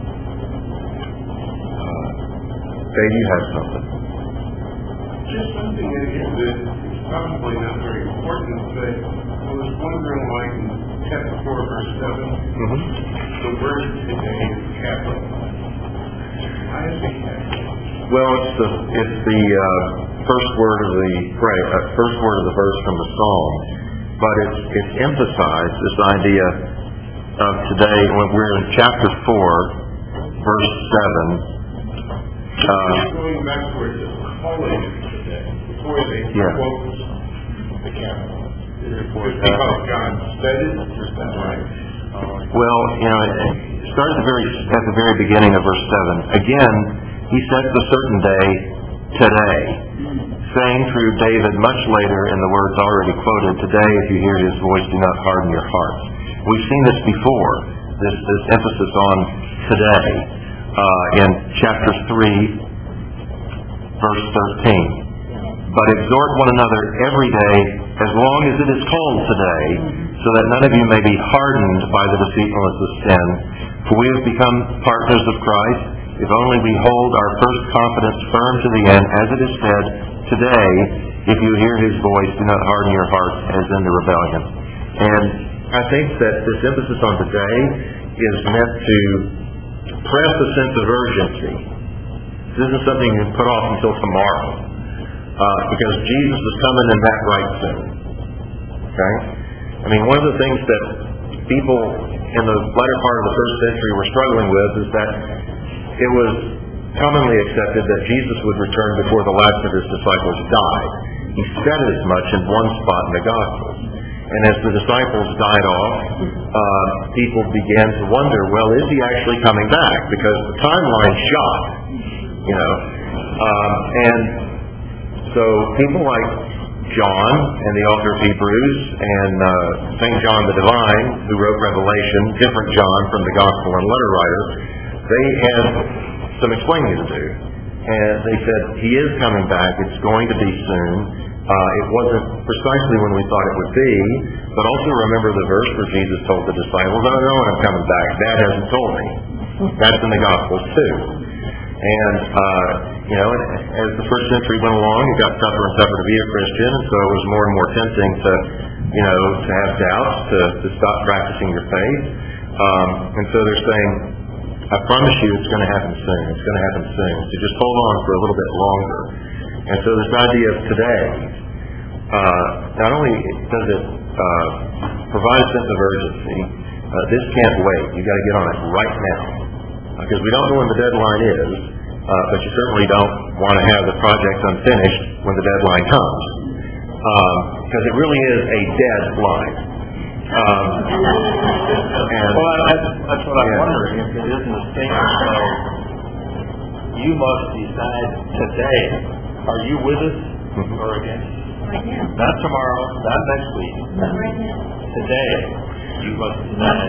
uh, Dave, you have something. Just something in here that is probably not very important, but I was wondering, like in chapter four, verse seven, Mm-hmm. the word today is capital. Why is it capital? Well, it's the it's the uh, first word of the right, uh, first word of the verse from the psalm, but it's it's emphasized this idea of today when we're in chapter four, verse seven. Uh, going backwards, it's calling today before they Yeah. quote the capital. Just because God said it, just that right. well, you know, it starts at the very at the very beginning of verse seven. Again, he sets a certain day today, saying through David much later in the words already quoted, "Today, if you hear his voice, do not harden your hearts." We've seen this before, this, this emphasis on today, uh, in chapter three, verse thirteen. "But exhort one another every day, as long as it is called today, so that none of you may be hardened by the deceitfulness of sin. For we have become partners of Christ, if only we hold our first confidence firm to the end, as it is said, today, if you hear his voice, do not harden your hearts as in the rebellion." And I think that this emphasis on today is meant to press a sense of urgency. This isn't something you can put off until tomorrow, uh, because Jesus is coming in that right soon. Okay? I mean, one of the things that people in the latter part of the first century were struggling with is that it was commonly accepted that Jesus would return before the last of his disciples died. He said as much in one spot in the Gospels. And as the disciples died off, uh, people began to wonder, well, is he actually coming back? Because the timeline's shot, you know. Um, and so people like John and the author of Hebrews and uh, Saint John the Divine, who wrote Revelation, different John from the Gospel and letter writer, they had some explaining to do. And they said, he is coming back. It's going to be soon. Uh, it wasn't precisely when we thought it would be, but also remember the verse where Jesus told the disciples, I don't know when I'm coming back. Dad hasn't told me. That's in the Gospels too. And, uh, you know, as the first century went along, it got tougher and tougher to be a Christian, and so it was more and more tempting to, you know, to have doubts, to, to stop practicing your faith. Um, and so they're saying, I promise you it's going to happen soon. It's going to happen soon. So just hold on for a little bit longer. And so this idea of today, uh, not only does it uh, provide a sense of urgency, uh, this can't wait. You've got to get on it right now. Because uh, we don't know when the deadline is, uh, but you certainly don't want to have the project unfinished when the deadline comes. Because um, it really is a deadline. Um, and, well, that's, that's what I'm yeah. wondering, if it isn't a statement of, you must decide today, are you with us mm-hmm. or against us? Right now. Not tomorrow, not next week. But right now. Today, you must decide.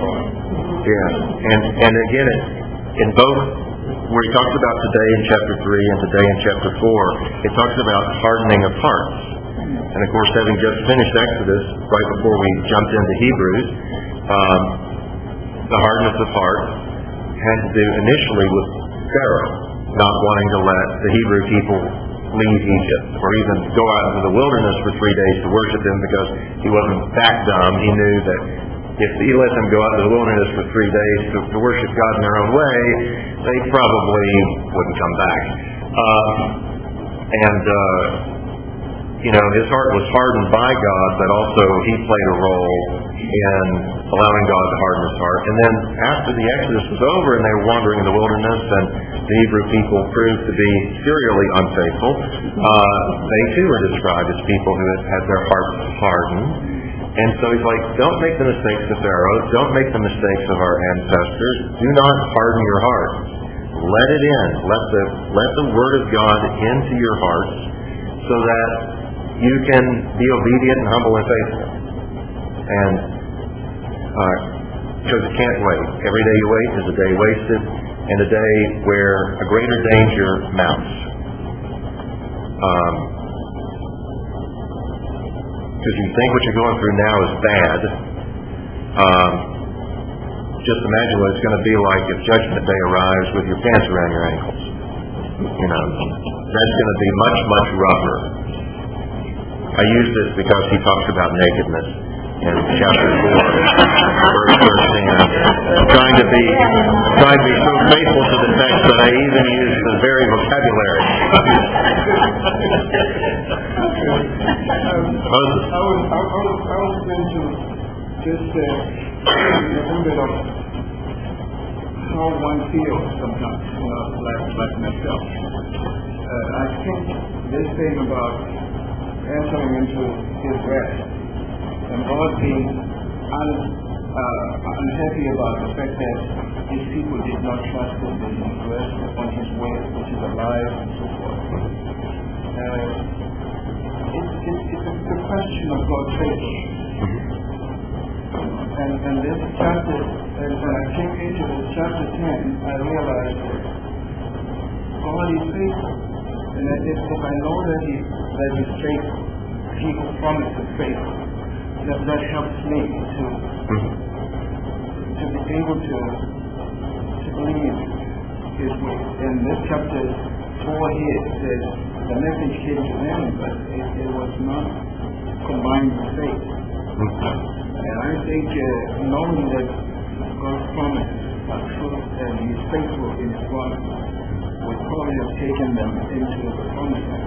Yeah, and and again, it, in both, where he talks about today in chapter three and today in chapter four, it talks about hardening of hearts. And of course, having just finished Exodus, right before we jumped into Hebrews, um, the hardness of heart had to do initially with Pharaoh not wanting to let the Hebrew people leave Egypt, or even go out into the wilderness for three days to worship him, because he wasn't that dumb. He knew that if he let them go out to the wilderness for three days to, to worship God in their own way, they probably wouldn't come back. Um, and, uh, you know, his heart was hardened by God, but also he played a role in allowing God to harden his heart. And then after the Exodus was over and they were wandering in the wilderness and the Hebrew people proved to be serially unfaithful, uh, they too were described as people who had had their hearts hardened. And so he's like, don't make the mistakes of Pharaoh. Don't make the mistakes of our ancestors. Do not harden your heart. Let it in. Let the, let the Word of God into your hearts so that you can be obedient and humble and faithful. And uh, because it can't wait. Every day you wait is a day wasted, and a day where a greater danger mounts. Um, because you think what you're going through now is bad. Um, just imagine what it's going to be like if Judgment Day arrives with your pants around your ankles. You know, that's going to be much, much rougher. I use this because he talks about nakedness in chapter four, verse thirteen. I'm trying to be trying to be so faithful to the text that I even use the very vocabulary. Moses. I was, I was, I was going to just uh, a little bit of how one feels sometimes, you know, like, like myself. Uh, I think this thing about entering into his rest and God being un, uh, unhappy about the fact that his people did not trust him in his rest upon his way, which is alive and so forth. Uh, it's, it's, it's a, a question of God's faith. And, and this chapter, and when I came into this chapter ten, I realized that God is faithful. And that if, if I know that He that He's faithful, He who promises faithful, that that helps me to to be able to to believe His way. And this chapter four here says the message came to them, but it, it was not combined with faith. And I think uh, knowing that God's promises are true and He is faithful in His promise would probably have taken them into the promised land.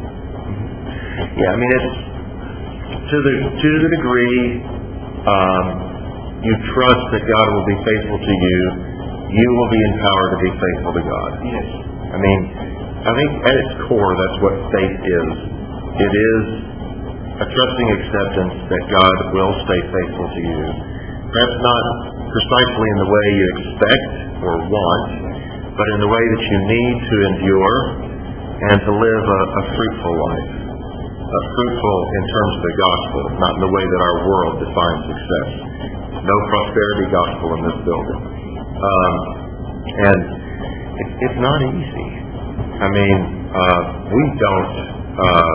Yeah, I mean, it's to the to the degree um, you trust that God will be faithful to you, you will be empowered to be faithful to God. Yes. I mean, I think at its core, that's what faith is. It is a trusting acceptance that God will stay faithful to you. Perhaps not precisely in the way you expect or want, but in the way that you need to endure and to live a, a fruitful life. A fruitful in terms of the gospel, not in the way that our world defines success. No prosperity gospel in this building. Um, and it, it's not easy. I mean, uh, we don't uh,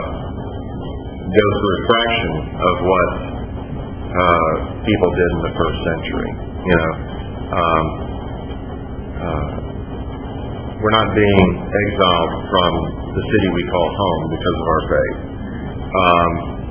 go through a fraction of what uh, people did in the first century. You know, um, uh, we're not being exiled from the city we call home because of our faith, um,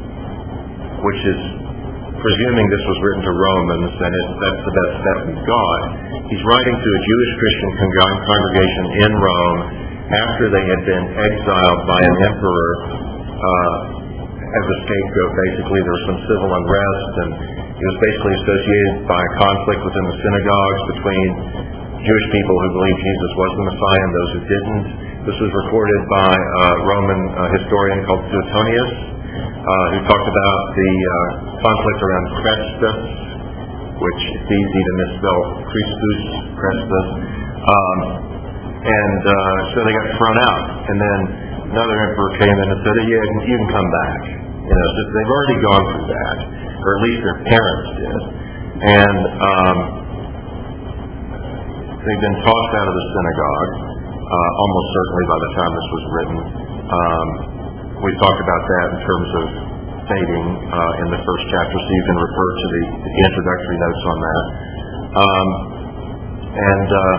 which is presuming this was written to Romans, and it, that's the best step we've got. He's writing to a Jewish Christian con- congregation in Rome after they had been exiled by an emperor uh, as a scapegoat. Basically, there was some civil unrest, and it was basically associated by a conflict within the synagogues between Jewish people who believed Jesus was the Messiah and those who didn't. This was recorded by a Roman uh, historian called Suetonius, uh, who talked about the uh, conflict around Chrestus, which is easy to misspell, Christus, Chrestus. Um, and uh, so they got thrown out. And then another emperor came in and said, yeah, you can come back. You know, so they've already gone through that, or at least their parents did. And um, they've been tossed out of the synagogue, uh, almost certainly by the time this was written. Um, we talked about that in terms of fading uh, in the first chapter, so you can refer to the, the introductory notes on that. Um, and uh,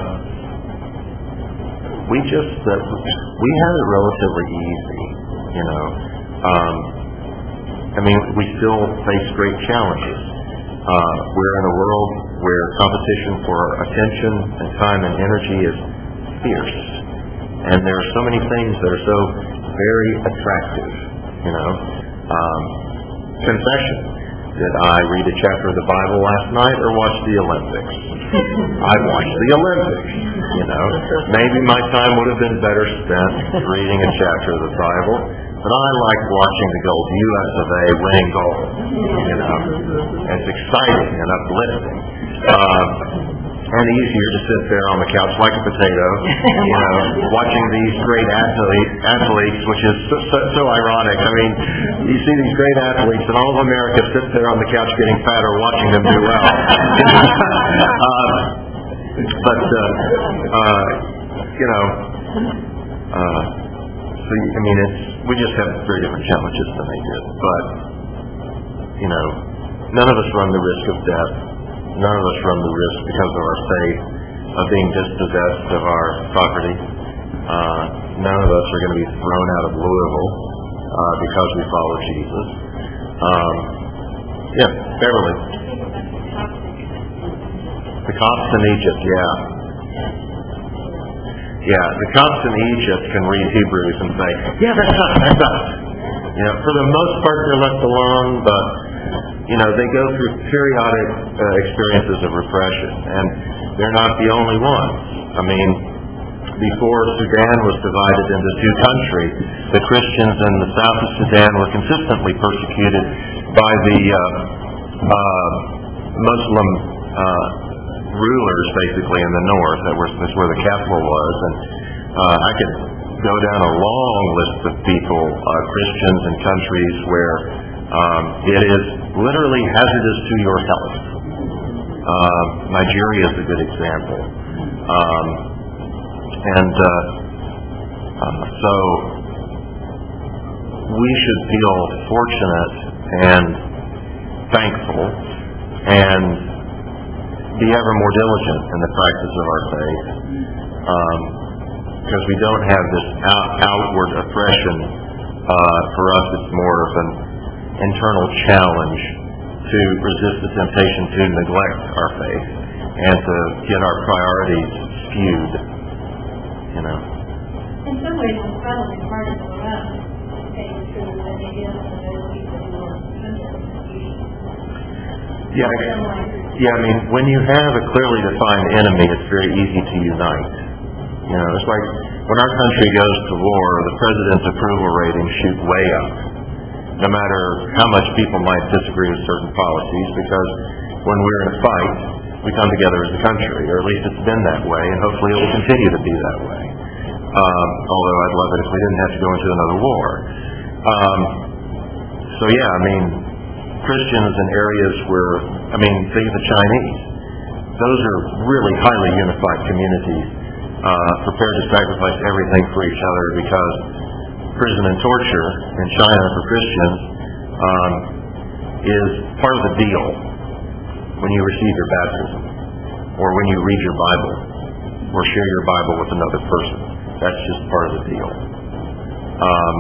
we just, uh, we had it relatively easy, you know. Um, I mean, we still face great challenges. Uh, we're in a world where competition for attention and time and energy is fierce. And there are so many things that are so very attractive, you know. Um, confession. Did I read a chapter of the Bible last night or watch the Olympics? I watched the Olympics, you know. Maybe my time would have been better spent reading a chapter of the Bible, but I like watching the gold U S of A winning gold, you know. It's exciting and uplifting. Uh, and easier to sit there on the couch like a potato, you know, watching these great athlete, athletes, which is so, so, so ironic. I mean, you see these great athletes, and all of America sits there on the couch getting fatter, watching them do well. uh, but, uh, uh, you know, uh, so, I mean, it's, we just have very different challenges than they did. But, you know, none of us run the risk of death. None of us run the risk because of our faith of being dispossessed of our property. Uh, none of us are going to be thrown out of Louisville uh, because we follow Jesus. Um, yeah, Beverly. The Copts in Egypt, yeah. Yeah, the Copts in Egypt can read Hebrews and say, yeah, that's us, that's us. You know, for the most part, they're left alone, but, you know, they go through periodic uh, experiences of repression, and they're not the only ones. I mean, before Sudan was divided into two countries, the Christians in the south of Sudan were consistently persecuted by the uh, uh, Muslim uh, rulers, basically, in the north. That was that's where the capital was. And uh, I could go down a long list of people, uh, Christians in countries where um, it is literally hazardous to your health. Uh, Nigeria is a good example. Um, and uh, uh, so we should feel fortunate and thankful and be ever more diligent in the practice of our faith, um, because we don't have this out, outward oppression. Uh, for us, it's more of an internal challenge to resist the temptation to neglect our faith and to get our priorities skewed, you know. In some ways, it's probably harder for us to say the truth than it is for those people who are under persecution. Yeah, yeah. I mean, when you have a clearly defined enemy, it's very easy to unite. You know, it's like when our country goes to war, the president's approval ratings shoot way up, no matter how much people might disagree with certain policies, because when we're in a fight, we come together as a country, or at least it's been that way, and hopefully it will continue to be that way. Um, although I'd love it if we didn't have to go into another war. Um, so yeah, I mean, Christians in areas where, I mean, think of the Chinese. Those are really highly unified communities, uh, prepared to sacrifice everything for each other, because prison and torture in China for Christians um, is part of the deal when you receive your baptism, or when you read your Bible, or share your Bible with another person. That's just part of the deal. Um,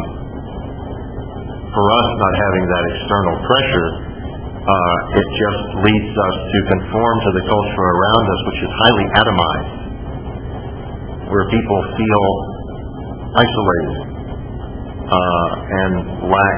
for us, not having that external pressure, uh, it just leads us to conform to the culture around us, which is highly atomized, where people feel isolated uh, and lack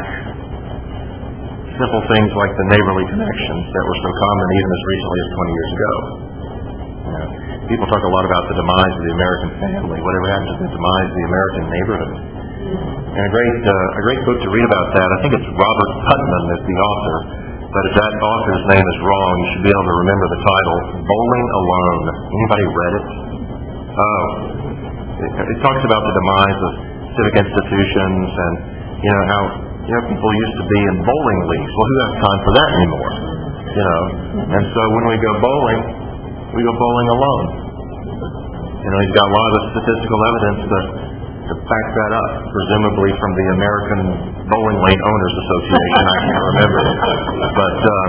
simple things like the neighborly connections that were so common even as recently as twenty years ago. You know, people talk a lot about the demise of the American family, whatever happened to the demise of the American neighborhood. And a great, uh, a great book to read about that, I think it's Robert Putnam is the author, but if that author's name is wrong, you should be able to remember the title, Bowling Alone. Anybody read it? Oh. It, it talks about the demise of civic institutions and, you know, how, you know, people used to be in bowling leagues. Well, who has time for that anymore? You know, and so when we go bowling, we go bowling alone. You know, he's got a lot of statistical evidence to, to back that up, presumably from the American Bowling Lane Owners Association. I can't remember. But, um,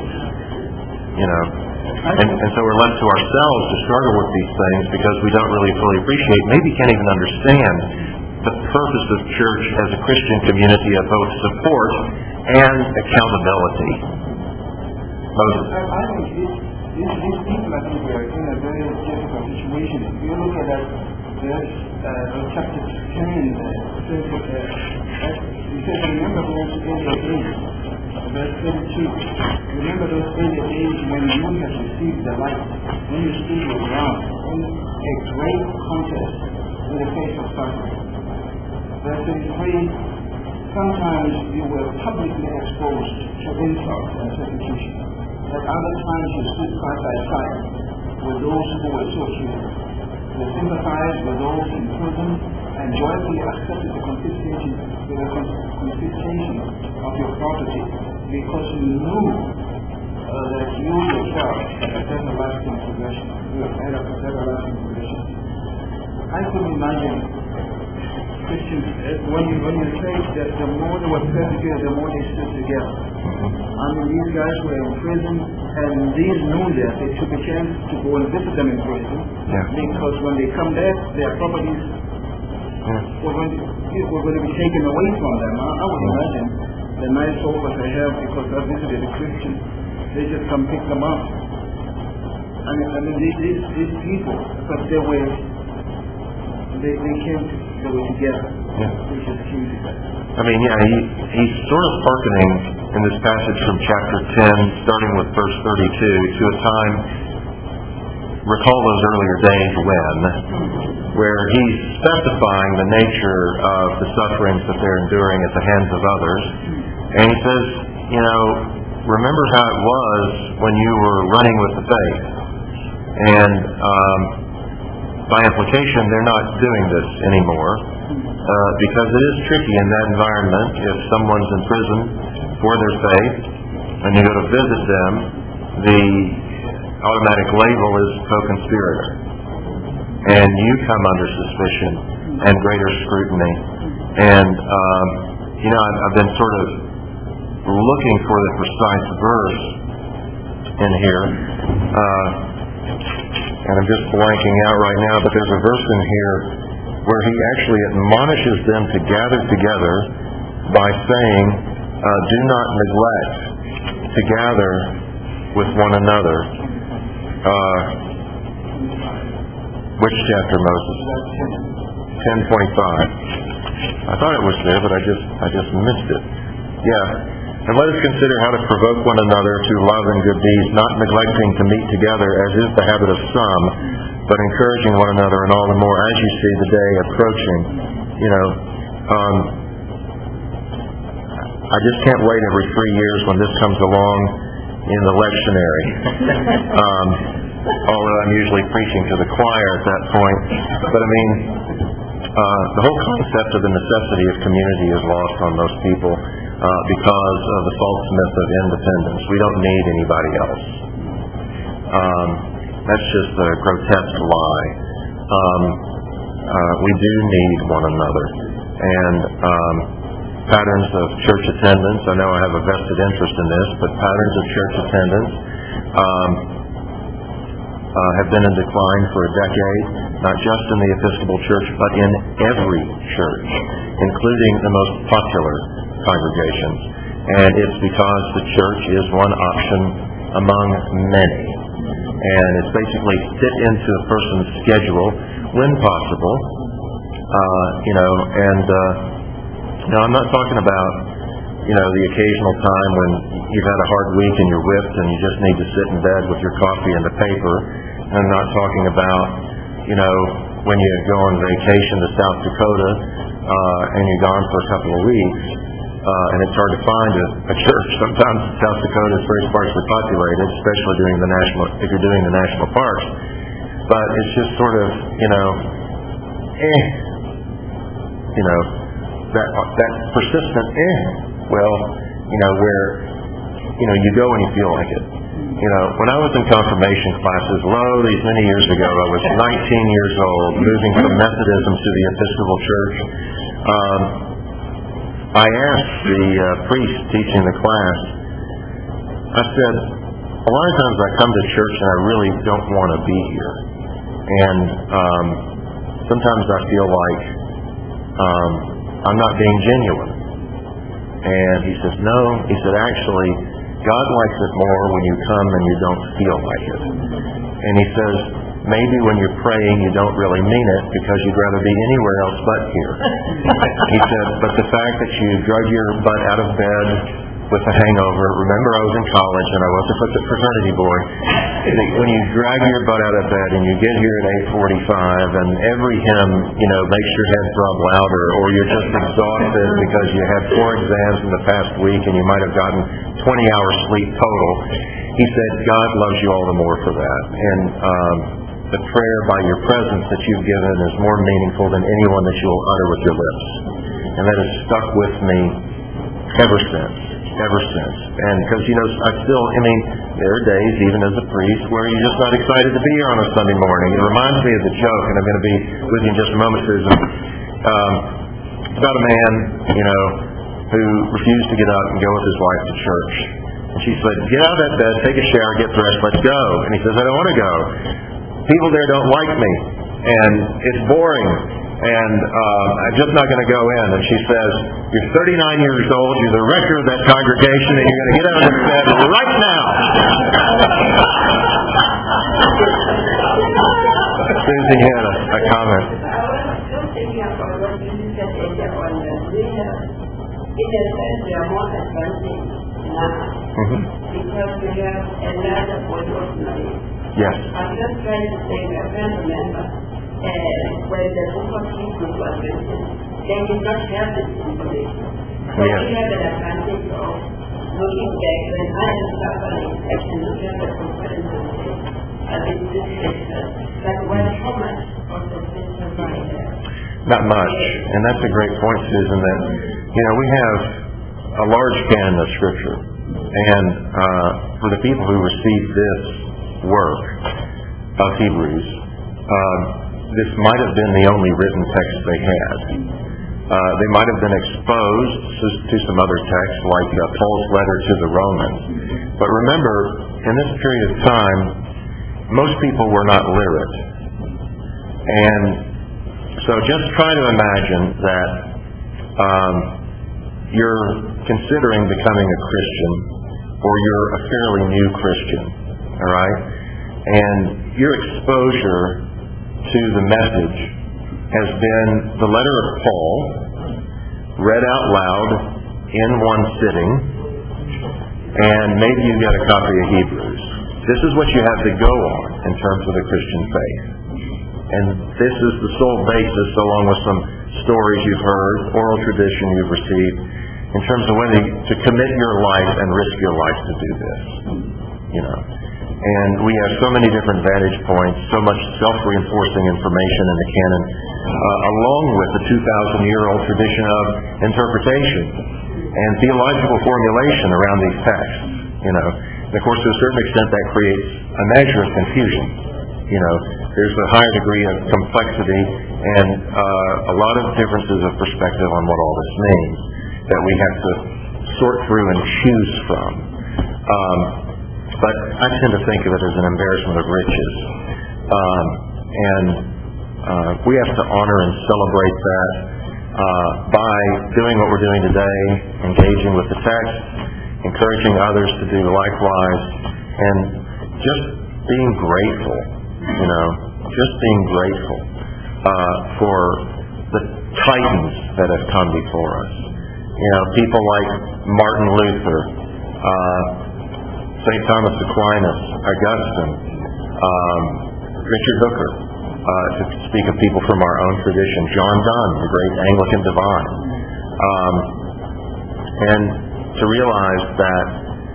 you know, and, and so we're left to ourselves to struggle with these things because we don't really fully appreciate, maybe can't even understand the purpose of church as a Christian community of both support and accountability. Moses. I, I think these, these, these people, I think, are in a very difficult situation. If you look at that, there's uh, chapter ten, uh, says that, uh, it says, remember those early days, verse thirty-two. Remember those early days when you have received the light, when you still were young, in a great contest in the face of suffering. Verse thirty-three, sometimes you were publicly exposed to insult and persecution. At other times you stood side by side with those who were associated. You sympathized with those in prison and joyfully accepted the confiscation, the confiscation of your property because you knew uh, that you yourself had a everlasting possession. You had a everlasting possession. I could imagine Christians, when you, when you say that the more they were persecuted, the more they stood together. I mean, these guys were in prison, and these knew that. They took a chance to go and visit them in prison, yeah. because when they come back, their properties yeah. were going to, it were going to be taken away from them. I, I would imagine the nice offers they have, because I visited a Christian, they just come pick them up. I mean, I mean these, these, these people, because they were, they, they came, they were together. Yeah. They just came together. I mean, yeah, he, he's sort of hearkening in this passage from chapter ten, starting with verse thirty-two, to a time, recall those earlier days when, where he's specifying the nature of the sufferings that they're enduring at the hands of others. And he says, you know, remember how it was when you were running with the faith. And um, by implication, they're not doing this anymore, uh, because it is tricky in that environment. If someone's in prison for their faith and you go to visit them, the automatic label is co-conspirator, and you come under suspicion and greater scrutiny. And um, you know, I've, I've been sort of looking for the precise verse in here, uh, and I'm just blanking out right now, but there's a verse in here where he actually admonishes them to gather together by saying, uh, do not neglect to gather with one another. Uh, which chapter, Moses? ten twenty-five. I thought it was there, but I just I just missed it. Yeah. And let us consider how to provoke one another to love and good deeds, not neglecting to meet together, as is the habit of some, but encouraging one another, and all the more as you see the day approaching. You know, um, I just can't wait every three years when this comes along in the lectionary. Um, although I'm usually preaching to the choir at that point. But I mean, uh, the whole concept of the necessity of community is lost on most people uh, because of the false myth of independence. We don't need anybody else. Um, that's just a grotesque lie. Um, uh, we do need one another. And um, patterns of church attendance, I know I have a vested interest in this, but patterns of church attendance um, uh, have been in decline for a decade, not just in the Episcopal Church, but in every church, including the most popular congregations. And it's because the church is one option among many. And it's basically fit into a person's schedule when possible, uh, you know, and uh, now I'm not talking about, you know, the occasional time when you've had a hard week and you're whipped and you just need to sit in bed with your coffee and a paper. And I'm not talking about, you know, when you go on vacation to South Dakota uh, and you're gone for a couple of weeks uh, and it's hard to find a, a church. Sometimes South Dakota is very sparsely populated, especially during the national, if you're doing the national parks. But it's just sort of, you know, eh, you know, that that persistent eh, well, you know, where, you know, you go when you feel like it. You know, when I was in confirmation classes, lo, these many years ago, I was nineteen years old, moving from Methodism to the Episcopal Church. Um, I asked the uh, priest teaching the class, I said, a lot of times I come to church and I really don't want to be here. And um, sometimes I feel like um, I'm not being genuine. And he says, no. He said, actually, God likes it more when you come and you don't feel like it. And he says, maybe when you're praying you don't really mean it because you'd rather be anywhere else but here. He said, but the fact that you drug your butt out of bed with a hangover, remember I was in college and I was a fraternity boy, when you drag your butt out of bed and you get here at eight forty-five and every hymn, you know, makes your head throb louder, or you're just exhausted because you had four exams in the past week and you might have gotten twenty hours sleep total, he said, God loves you all the more for that. And um, the prayer by your presence that you've given is more meaningful than any one that you'll utter with your lips. And that has stuck with me ever since. Ever since. And because, you know, I still, I mean, there are days, even as a priest, where you're just not excited to be here on a Sunday morning. It reminds me of the joke, and I'm going to be with you in just a moment, Susan. Um, it's about a man, you know, who refused to get up and go with his wife to church. And she said, get out of that bed, take a shower, get dressed, let's go. And he says, I don't want to go. People there don't like me, and it's boring. and uh, I'm just not going to go in. And she says, you're thirty-nine years old, you're the rector of that congregation, and you're going to get out of bed right now. Susie had a, a comment. I was still thinking about what you said earlier on that we have, in a sense, we are more advanced now Mm-hmm. because we have another point of knowledge. Yes. I'm just trying to say, I can't remember uh, when the book of Hebrews was written, they did not have this information. So Yes. we have an advantage of looking back when I am suffering, I can look at the conference and say, I did this picture. But when how much of the picture do I have? Not much. And that's a great point, Susan, that, you know, we have a large canon of Scripture. And uh, for the people who received this work of Hebrews, uh, this might have been the only written text they had. Uh, they might have been exposed to, to some other texts, like uh, Paul's letter to the Romans. But remember, in this period of time, most people were not literate. And so just try to imagine that um, you're considering becoming a Christian, or you're a fairly new Christian, all right? And your exposure to the message has been the letter of Paul, read out loud in one sitting, and maybe you get a copy of Hebrews. This is what you have to go on in terms of the Christian faith. And this is the sole basis, along with some stories you've heard, oral tradition you've received, in terms of whether to commit your life and risk your life to do this. You know. And we have so many different vantage points, so much self-reinforcing information in the canon, uh, along with the two thousand year old tradition of interpretation and theological formulation around these texts. You know. And of course, to a certain extent, that creates a measure of confusion. You know, there's a higher degree of complexity and uh, a lot of differences of perspective on what all this means that we have to sort through and choose from. Um, but I tend to think of it as an embarrassment of riches. Um, and uh, we have to honor and celebrate that uh, by doing what we're doing today, engaging with the text, encouraging others to do likewise, and just being grateful, you know, just being grateful uh, for the titans that have come before us. You know, people like Martin Luther, uh, Saint Thomas Aquinas, Augustine, um, Richard Hooker, uh, to speak of people from our own tradition, John Donne, the great Anglican divine. Um, and to realize that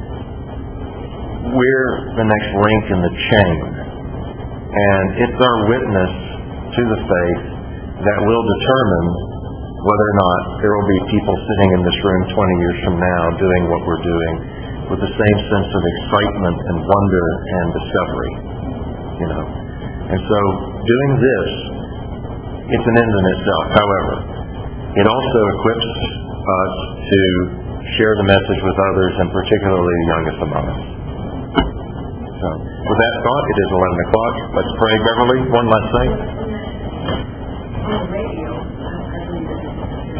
we're the next link in the chain. And it's our witness to the faith that will determine whether or not there will be people sitting in this room twenty years from now doing what we're doing with the same sense of excitement and wonder and discovery. You know. And so doing this, it's an end in itself. However, it also equips us to share the message with others, and particularly the youngest among us. So, with that thought, it is eleven o'clock. Let's pray. Beverly, one last thing. On the radio, I believe that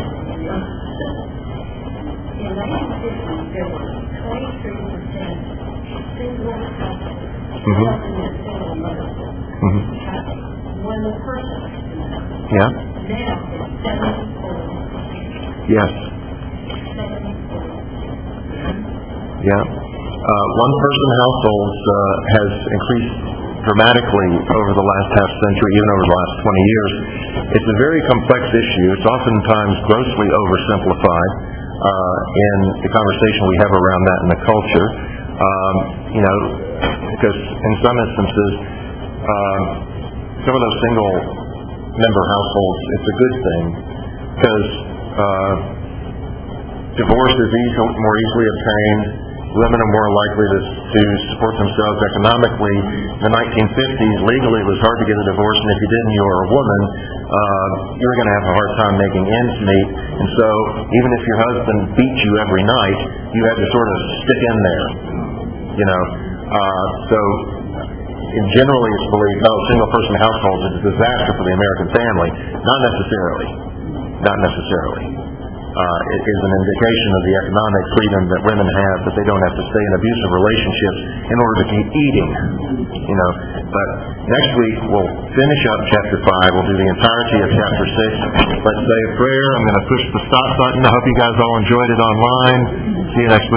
in nineteen fifty, there were twenty-three percent single couples Mm-hmm. in a single mother. Mm-hmm. When the person, Yeah? now it's seventy-four percent. Yes. seventy-four percent. Yeah. Uh, one-person households uh, has increased dramatically over the last half century, even over the last twenty years. It's a very complex issue. It's oftentimes grossly oversimplified uh, in the conversation we have around that in the culture. Um, you know, because in some instances, uh, some of those single-member households, it's a good thing because uh, divorce is easy, more easily obtained. Women are more likely to, to support themselves economically. In the nineteen fifties, legally it was hard to get a divorce, and if you didn't, you were a woman, uh, you were going to have a hard time making ends meet. And so even if your husband beat you every night, you had to sort of stick in there, you know. Uh, so generally it's believed, oh, single-person households is a disaster for the American family. Not necessarily. Not necessarily. Uh, it is an indication of the economic freedom that women have, that they don't have to stay in abusive relationships in order to keep eating. You know, but next week we'll finish up chapter five. We'll do the entirety of chapter six. Let's say a prayer. I'm going to push the stop button. I hope you guys all enjoyed it online. See you next week.